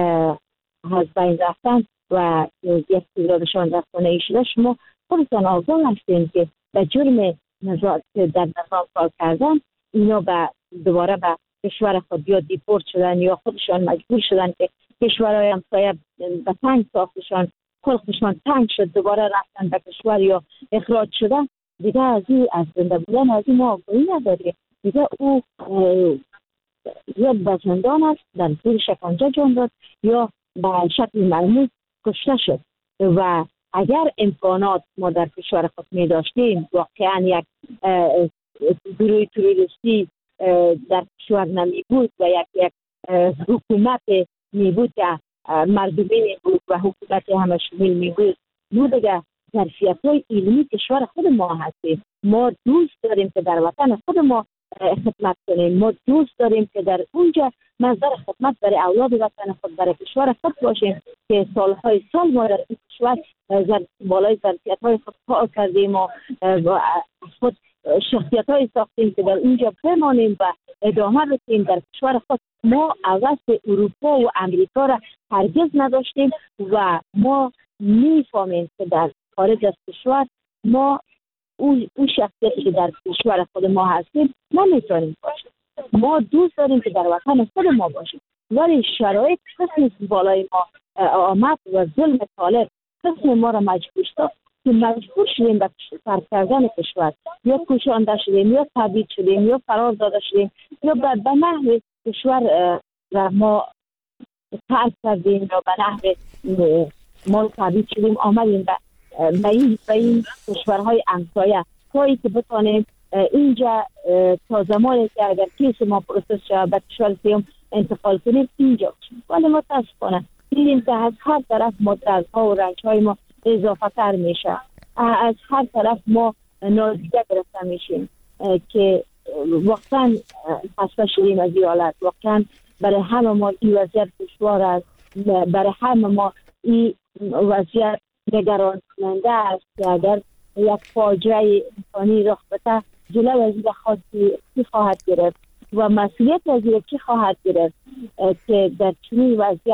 از بین رفتن و یک تعدادشان رفتنه‌ای شده، شما خودتان آگاه هستین که به جرم نظام در نظام کار کردن اینا به دوباره به کشور خود یا دیپورت شدن یا خودشان مجبور شدن که کشورهای همسایه به تنگ ساختشان، خلقشان تنگ شد، دوباره رفتن به کشور یا اخراج شدن. دیگه از این از زنده بودن از این ما آگاهی نداریم. دیگه او یا به زندان است، در زیر شکنجه جان داد یا به شکل مرموز کشته شد. و اگر امکانات ما در کشور خود می داشتیم، واقعا یک گروه تروریستی در کشور نمی بود و یک یک حکومت می بود که مردمی می بود و حکومت همه شمول می بود، ما دیگه ظرفیت های علمی کشور خود ما هستیم. ما دوست داریم که در وطن خود ما خدمت کنیم. ما دوست داریم که در اونجا منظر خدمت برای اولاد وطن خود، برای کشور خود باشیم که سالهای سال ما در این کشور بالای ظرفیت های خود کار کردیم و خود شخصیت های ساختیم که در اونجا بمانیم و ادامه بدیم در کشور خود. ما عوض اروپا و امریکا را هرگز نداشتیم و ما میفهمیم که در خارج از کشور ما اون شخصیتی که در کشور خود ما هستیم نمیتونیم باشیم. ما دوست داریم که در وطن خود ما باشیم، ولی شرایط قسم بالای ما آمد و ظلم طالب قسم ما را مجبور شد که مجبور شدیم به ترک کردن کشور، یا کشانده شدیم یا تبعید شدیم یا فرار داده شدیم یا به نحو کشور را ما ترک کردیم یا به نحو ما تبعید شدیم آمدیم به این به این کشورهای همسایه تا که بتانیم اینجا تا زمانی که اگر کیس ما پروسس شود به کشور سیوم انتقال کنیم اینجا باشیم. ولی متاسفانه دیدیم که از هر طرف مدرزها و رنجهای ما اضافه تر میشه، از هر طرف ما نادیده گرفته میشیم که واقعا خسته شدیم از این حالت. واقعا برای همه ما این وضعیت دشوار است، برای همه ما این وضعیت نگران کننده است که اگر یک فاجعه انسانی رخ بده جلو از این خاصی کی خواهد گرفت و مسئولیت از این کی خواهد گرفت که در چنین وضعیت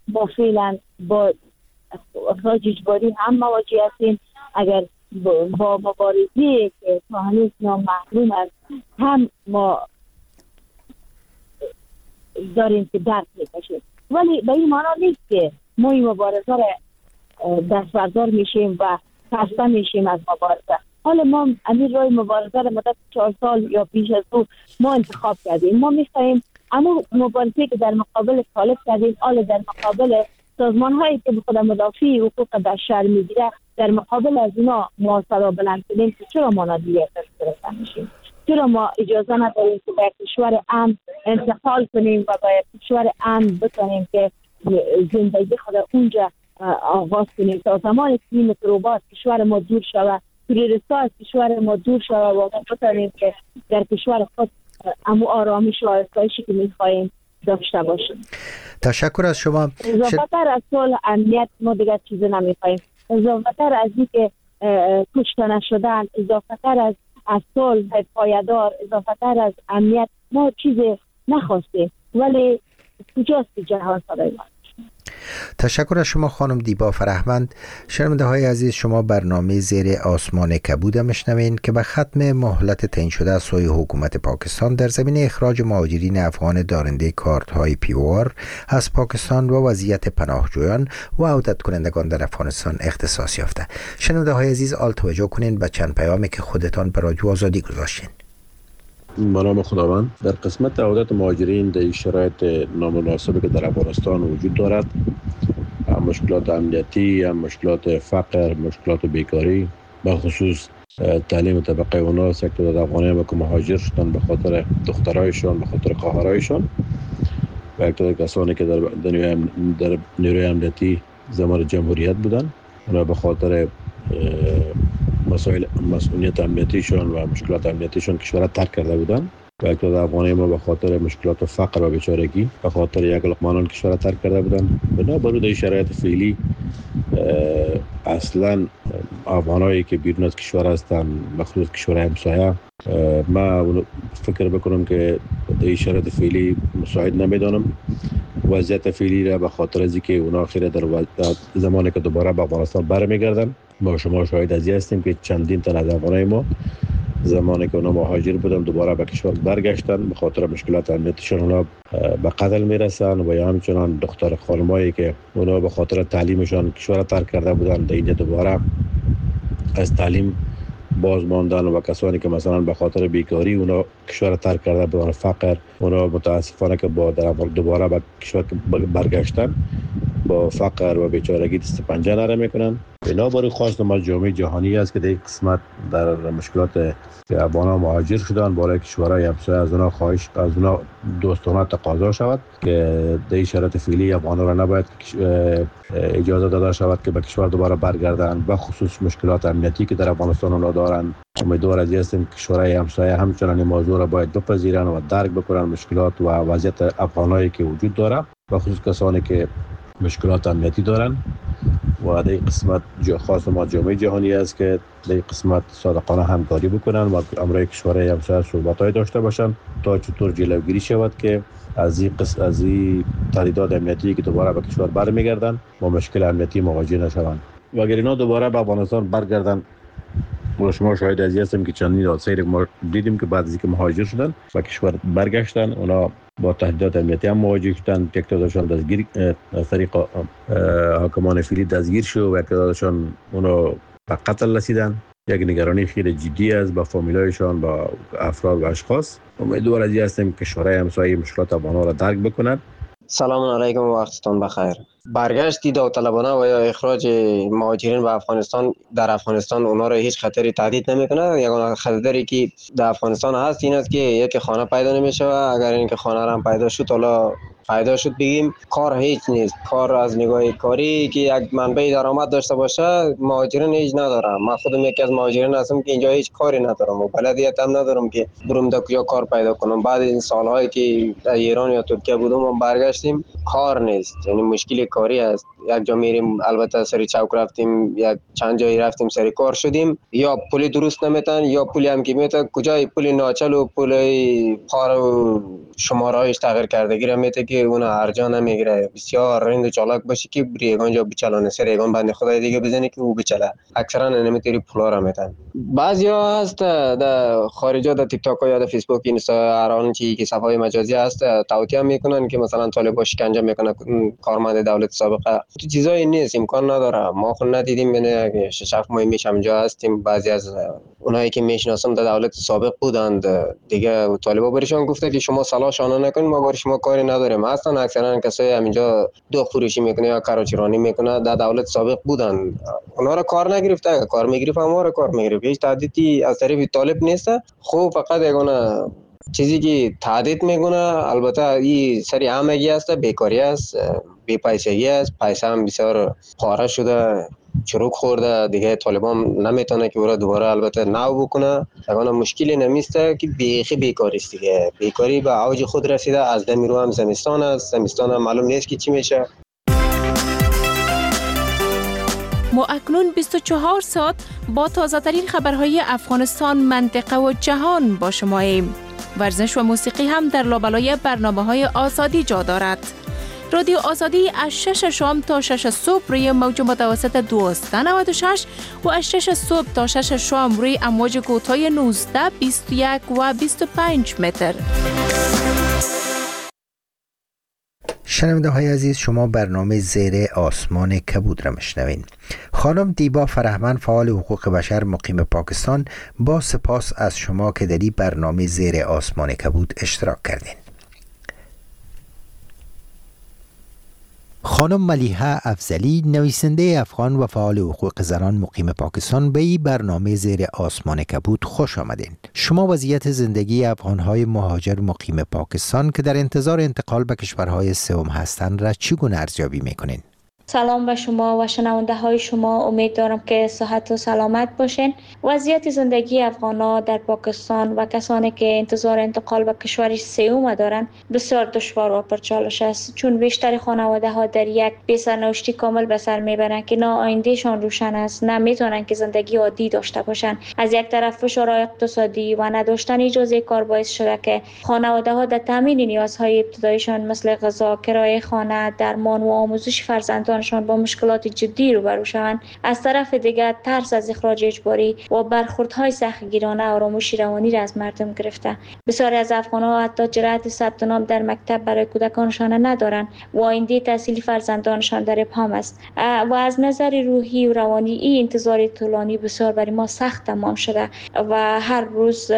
ما فعلا با اخراج اجباری هم مواجه هستیم. اگر با مبارزه که تا هنوز نامحروم است هم ما داریم که درک میکشیم، ولی به این معنا نیست که ما این مبارزه را دستبردار میشیم و خسته میشیم از مبارزه. حالا ما امیر رای مبارزه را مدت چهار سال یا بیش از او ما انتخاب کردیم. ما میخواهیم اما مبارزه که در مقابل طالب کردیم، حالا در مقابل سازمان هایی که به خود مدافع حقوق بشر میگیره، در مقابل از اینا ما صدا بلند کنیم که چرا ما نادیده گرفته میشیم، چرا ما اجازه نداریم که به کشور امن انتقال کنیم و به کشور امن بکنیم که زندگی خود اونجا آغاز کنیم تا زمانی که این میکروبات کشور ما دور شود، تروریست‌ها از کشور ما دور شود و بتونیم که در کشور خود امو آرامش و آسایشی که میخواهیم داشته باشیم. تشکر از شما. اضافتر از صلح امنیت ما دیگر چیزی نمیخواهیم. اضافتر از این که کشته نشدن، اضافتر از از صلح پایدار، اضافتر از امنیت ما چیزی نخواستیم، ولی کجاست جهان صدای ما. تشکر از شما خانم دیبا فرهمند. شنونده های عزیز، شما برنامه زیر آسمان کبود میشنوین که به ختم مهلت تعیین شده از سوی حکومت پاکستان در زمینه اخراج مهاجرین افغان دارنده کارت های پی او آر از پاکستان و وضعیت پناهجویان و عودت کنندگان در افغانستان اختصاص یافته. شنونده های عزیز، آل توجه کنین به چند پیامی که خودتان به رادیو آزادی گذاشتین. به نام خداوند. در قسمت عودت مهاجرین در شرایط نامناسبی که در افغانستان وجود دارد، هم مشکلات امنیتی، هم مشکلات فقر، مشکلات بیکاری، به خصوص تعلیم طبقه اونا، سکتور افغانی که مهاجر شدن به خاطر دخترایشان، به خاطر خواهرایشان و اکثر کسانی که در در نیروی امنیتی زمان جمهوریت بودن، اونا به خاطر مسائل مسئولیت امنیتیشون و مشکلات امنیتیشون کشور ترک کرده بودن و اکثر افغانی ما به خاطر مشکلات فقر و بیچارگی به خاطر یک لقمانان کشور ترک کرده بودن. بنابراین در شرایط فعلی اصلا افغانایی که بیرون از کشور هستن، مخصوص کشور همسایه، ما فکر بکنم که در شرایط فعلی مساعد نمیدانم وضعیت فعلی را، به خاطر از اینکه اونا خیلی در زمانی که دوباره به افغانستان برمیگردن، ما شما شاهد از این هستیم که چندین تن از افغانای ما زمانی که اونا مهاجر بودن دوباره به کشور برگشتن، به خاطر مشکلات امنیتیشون اونا به قتل میرسن و یا همچنان دختر خانمایی که اونا به خاطر تعلیمشان کشور ترک کرده بودن در اینجا دوباره از تعلیم باز ماندن و کسانی که مثلا به خاطر بیکاری اونا کشور ترک کرده بودن، فقر، اونا متاسفانه که با در دوباره به کشور برگشتن با فقر و بیچارگی دست پنجه نرم میکنن. بنابراین خواست ما جامعه جهانی است که در این قسمت در مشکلات که افغان‌ها مهاجر شدن برای کشورهای همسایه از اونا خواهش از اونا دوستانه تقاضا شود که در این شرایط فعلی افغان‌ها را نباید اجازه داده شود که به کشور دوباره برگردن، و خصوص مشکلات امنیتی که در افغانستان اونا دارن. امیدوار از هستیم که کشورهای همسایه همچنان این موضوع را باید بپذیرن و درک بکنن مشکلات و وضعیت افغانایی که وجود داره، و خصوص کسانی که مشکلات امنیتی دارن. و در این قسمت خاص ما جامعه جهانی است که در این قسمت صادقانه همکاری بکنن و امرای کشورهای همسایه صحبت‌های داشته باشن تا چطور جلوگیری شود که از این قسم از این تعداد امنیتی که دوباره به کشور برمیگردن با مشکل امنیتی مواجه نشوند. و اگر اینا دوباره به افغانستان برگردن، و شما شاهد از هستیم که چندین حادثه ما دیدیم که بعد از اینکه مهاجر شدن و کشور برگشتن، اونا با تهدیدات امنیتی هم مواجه شدن. یک تعدادشان دستگیر از طریق حاکمان فعلی دستگیر شد و یک تعدادشان اونا به قتل رسیدن. یک نگرانی خیلی جدی است با فامیلایشان، با افراد و اشخاص. امیدوار از این هستیم که کشورهای همسایه مشکلات افغان‌ها را درک بکنند. سلام علیکم و وقتتون بخیر. برگشت داوطلبانه و یا اخراج مهاجرین به افغانستان در افغانستان اونا را هیچ خطری تهدید نمیکنه. یگانه خطری که در افغانستان هست این است که یک خانه پیدا نمیشه و اگر اینکه خانه را هم پیدا شد، حالا پیدا شد بگیم کار هیچ نیست. کار از نگاه کاری که یک منبع درآمد داشته باشه مهاجرین هیچ ندارم. من خودم یکی از مهاجرین هستم که اینجا هیچ کاری ندارم و بلدیت هم ندارم که برم در کجا کار پیدا کنم. بعد این سالهایی که در ایران یا ترکیه بودم و برگشتیم کار نیست، یعنی مشکل کاری است. یک جا میریم البته سری چوک رفتیم، یک چند جایی رفتیم سری کار شدیم، یا پول درست نمیتن یا پولی هم که میتن کجای پول ناچل و پول پار و شمارهایش تغییر کردگی را میته که که اون ارجا نمیگیره، بسیار رند و چالاک باشه که بری اونجا بچلانه، سر یگان بنده خدای دیگه بزنه که او بچله. اکثرا نمیتونی پولا را میتن. بعضیا هست در خارجا در تیک تاک یا در فیسبوک اینستا هر آن چیزی که صفحه مجازی هست توطئه میکنن که مثلا طالبان شکنجه میکنه کارمند دولت سابقه. تو چیزایی نیست، امکان نداره. ما خود ندیدیم، یعنی شش هفت ماه میش همجا هستیم. بعضی از اونایی که میشناسم در دولت سابق بودند دیگه طالبان برشون گفته که شما صلاح آنها نکنید، ما بر شما کاری نداریم. اصلا اکثرا کسایی همینجا دو فروشی میکنه یا کاروچرانی میکنه در دولت سابق بودن، اونا را کار نگرفته. کار میگرفت ما را کار میگرفت. هیچ تهدیدی از طرف طالب نیست. خوب فقط یگانه چیزی که تهدید میکنه البته این سری همگی است، بیکاری است، بی پیسگی است. پیسه هم بسیار پاره شده، چروک خورده دیگه. طالبان نمیتونه که او را دوباره البته نو بکنه. یگانه مشکلی نمیسته که بیخی بیکاری است دیگه. بیکاری به اوج خود رسیده. از دمی رو هم زمستان است، زمستان هم معلوم نیست که چی میشه. ما اکنون بیست و چهار ساعت با تازه ترین خبرهای افغانستان، منطقه و جهان با شماییم. ورزش و موسیقی هم در لابلای برنامه‌های آزادی جا دارد. رادیو آزادی از شش شام تا شش صبح روی موج متوسط دویست و نود و شش و از شش صبح تا شش شام روی امواج کوتاه نوزده، بیست و یک و بیست و پنج متر. شنونده های عزیز، شما برنامه زیر آسمان کبود را مشنوین. خانم دیبا فرهمند، فعال حقوق بشر مقیم پاکستان، با سپاس از شما که در این برنامه زیر آسمان کبود اشتراک کردین. خانم ملیحه افضلی، نویسنده افغان و فعال حقوق زنان مقیم پاکستان، به این برنامه زیر آسمان کبود خوش آمدین. شما وضعیت زندگی افغانهای مهاجر مقیم پاکستان که در انتظار انتقال به کشورهای سوم هستند را چگونه ارزیابی میکنین؟ سلام به شما و شنونده های شما. امید دارم که صحت و سلامت باشین. وضعیت زندگی افغان‌ها در پاکستان و کسانی که انتظار انتقال به کشور سوم دارند بسیار دشوار و پرچالش است، چون بیشتر خانواده ها در یک بی‌سرنوشتی کامل به سر میبرند که نه آیندهشان روشن است، نه میتونن که زندگی عادی داشته باشند. از یک طرف فشار اقتصادی و نداشتن اجازه کار باعث شده که خانواده ها در تامین نیازهای ابتداییشان مثل غذا، کرایه خانه، درمان و آموزش فرزندان با مشکلات جدی روبرو شوند. از طرف دیگر ترس از اخراج اجباری و برخوردهای سختگیرانه آرامش روانی را از مردم گرفته. بسیاری از افغان‌ها حتی جرأت ثبت نام در مکتب برای کودکانشان ندارند و آینده تحصیلی فرزندانشان در ابهام است. و از نظر روحی و روانی این انتظار طولانی بسیار برای ما سخت تمام شده و هر روز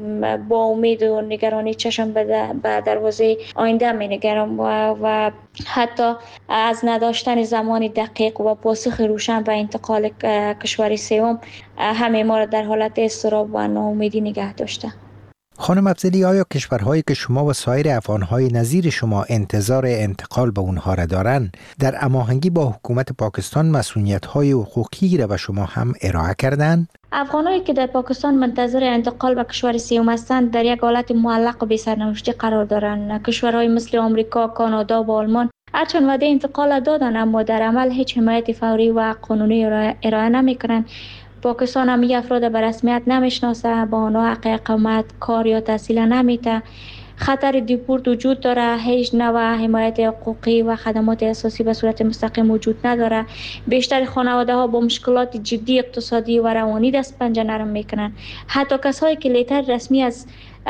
با امید و نگرانی چشم به دروازه آینده می‌نگرم و, و حتی از نداشتن زمان دقیق و پاسخ روشن به انتقال کشور سوم همه ما را در حالت اضطراب و ناامیدی نگه داشته. خانم افضلی، آیا کشورهایی که شما و سایر افغانهای نظیر شما انتظار انتقال به اونها را دارند در هماهنگی با حکومت پاکستان مسئولیت‌های حقوقی را به شما هم ارائه کردند؟ افغانایی که در پاکستان منتظر انتقال به کشور سوم هستند در یک حالت معلق و بی‌سرنوشتی قرار دارند. کشورهای مثل آمریکا، کانادا و آلمان هرچند وعده انتقال دادن اما در عمل هیچ حمایت فوری و قانونی ارائه نمی‌کنند. پاکستان هم افراد به رسمیت نمیشناسه، با آنها حق اقامت، کار یا تحصیل نمیده. خطر دیپورت وجود داره، هیچ نوع حمایت حقوقی و خدمات اساسی به صورت مستقیم وجود نداره. بیشتر خانواده ها با مشکلات جدی اقتصادی و روانی دست پنجه نرم میکنن. حتی کسایی که لیتر رسمی از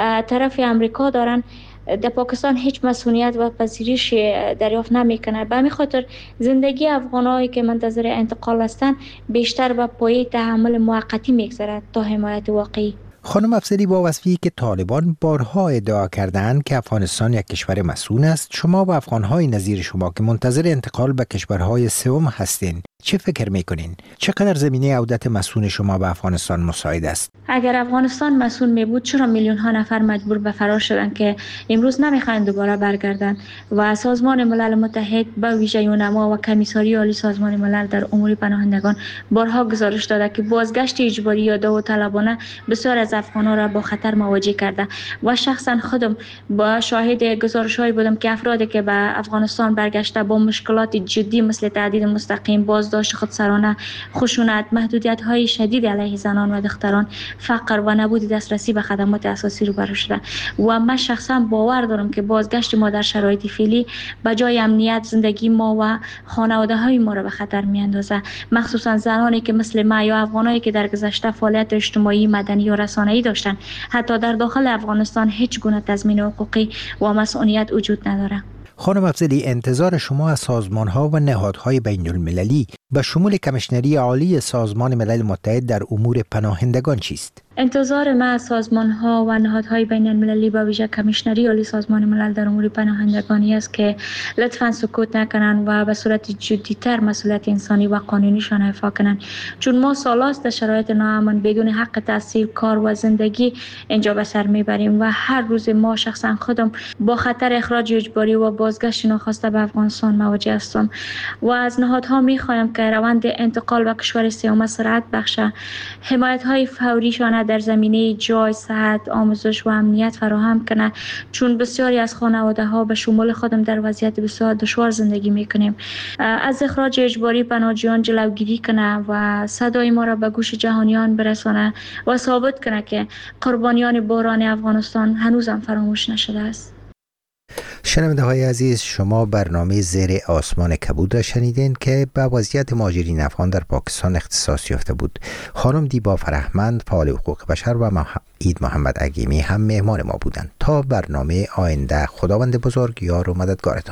طرف امریکا دارن در پاکستان هیچ مسئولیت و پذیرش دریافت نمیکنه. به همین خاطر زندگی افغانایی که منتظر انتقال هستند بیشتر به پایه تحمل موقتی میگذرد تا حمایت واقعی. خانم افضلی، با وصفی که طالبان بارها ادعا کردند که افغانستان یک کشور مسئول است، شما و افغانهای نظیر شما که منتظر انتقال به کشورهای سوم هستین چه فکر میکنین؟ چقدر زمینه عودت مسئول شما به افغانستان مساعد است؟ اگر افغانستان مسئول می بود چرا میلیون ها نفر مجبور به فرار شدند که امروز نمیخواین دوباره برگردند؟ و سازمان ملل متحد به ویژه یونما و کمیساری عالی سازمان ملل در امور پناهندگان بارها گزارش داده که بازگشت اجباری یا داوطلبانه بسیار از افغانان را با خطر مواجه کرده و شخصا خودم با شاهد گزارش‌هایی بودم که افرادی که به افغانستان برگشته با مشکلات جدی مثل تهدید مستقیم، باز بازداشت خودسرانه، خشونت، محدودیت های شدید علیه زنان و دختران، فقر و نبود دسترسی به خدمات اساسی روبرو شده و من شخصا باور دارم که بازگشت ما در شرایط فعلی به جای امنیت زندگی ما و خانواده های ما را به خطر می اندازه، مخصوصا زنانی که مثل ما یا افغانایی که در گذشته فعالیت اجتماعی، مدنی و رسانه‌ای داشتن. حتی در داخل افغانستان هیچ گونه تضمین حقوقی و مسئولیت وجود نداره. خانم افضلی، انتظار شما از سازمان‌ها و نهادهای بین‌المللی به شمول کمیشنری عالی سازمان ملل متحد در امور پناهندگان چیست؟ انتظار ما از سازمان‌ها و نهادهای بین‌المللی به ویژه کمیشنری عالی سازمان ملل در امور پناهندگانی است که لطفاً سکوت نکنند و به صورت جدی‌تر مسئولیت انسانی و قانونیشان ایفا کنند، چون ما سالاست در شرایط ناامن بدون حق تحصیل، کار و زندگی اینجا به سر میبریم و هر روز ما شخصا خودم با خطر اخراج اجباری و بازگشت ناخواسته به افغانستان مواجه هستم و از نهادها می‌خوایم که روند انتقال به کشور سوم سرعت بخشه، حمایت‌های فوریشان در زمینه جای، صحت، آموزش و امنیت فراهم کنه، چون بسیاری از خانواده‌ها به شمول خودم در وضعیت بسیار دشوار زندگی میکنیم. از اخراج اجباری پناهجویان جلوگیری کنه و صدای ما را به گوش جهانیان برسانه و ثابت کنه که قربانیان بحران افغانستان هنوزم فراموش نشده است. شنونده های عزیز، شما برنامه زیر آسمان کبود را شنیدین که به وضعیت مهاجرین افغان در پاکستان اختصاص یافته بود. خانم دیبا فرهمند، فعال حقوق بشر و عید محمد عگیمی هم مهمان ما بودند. تا برنامه آینده، خداوند بزرگ یار و مددگارتان.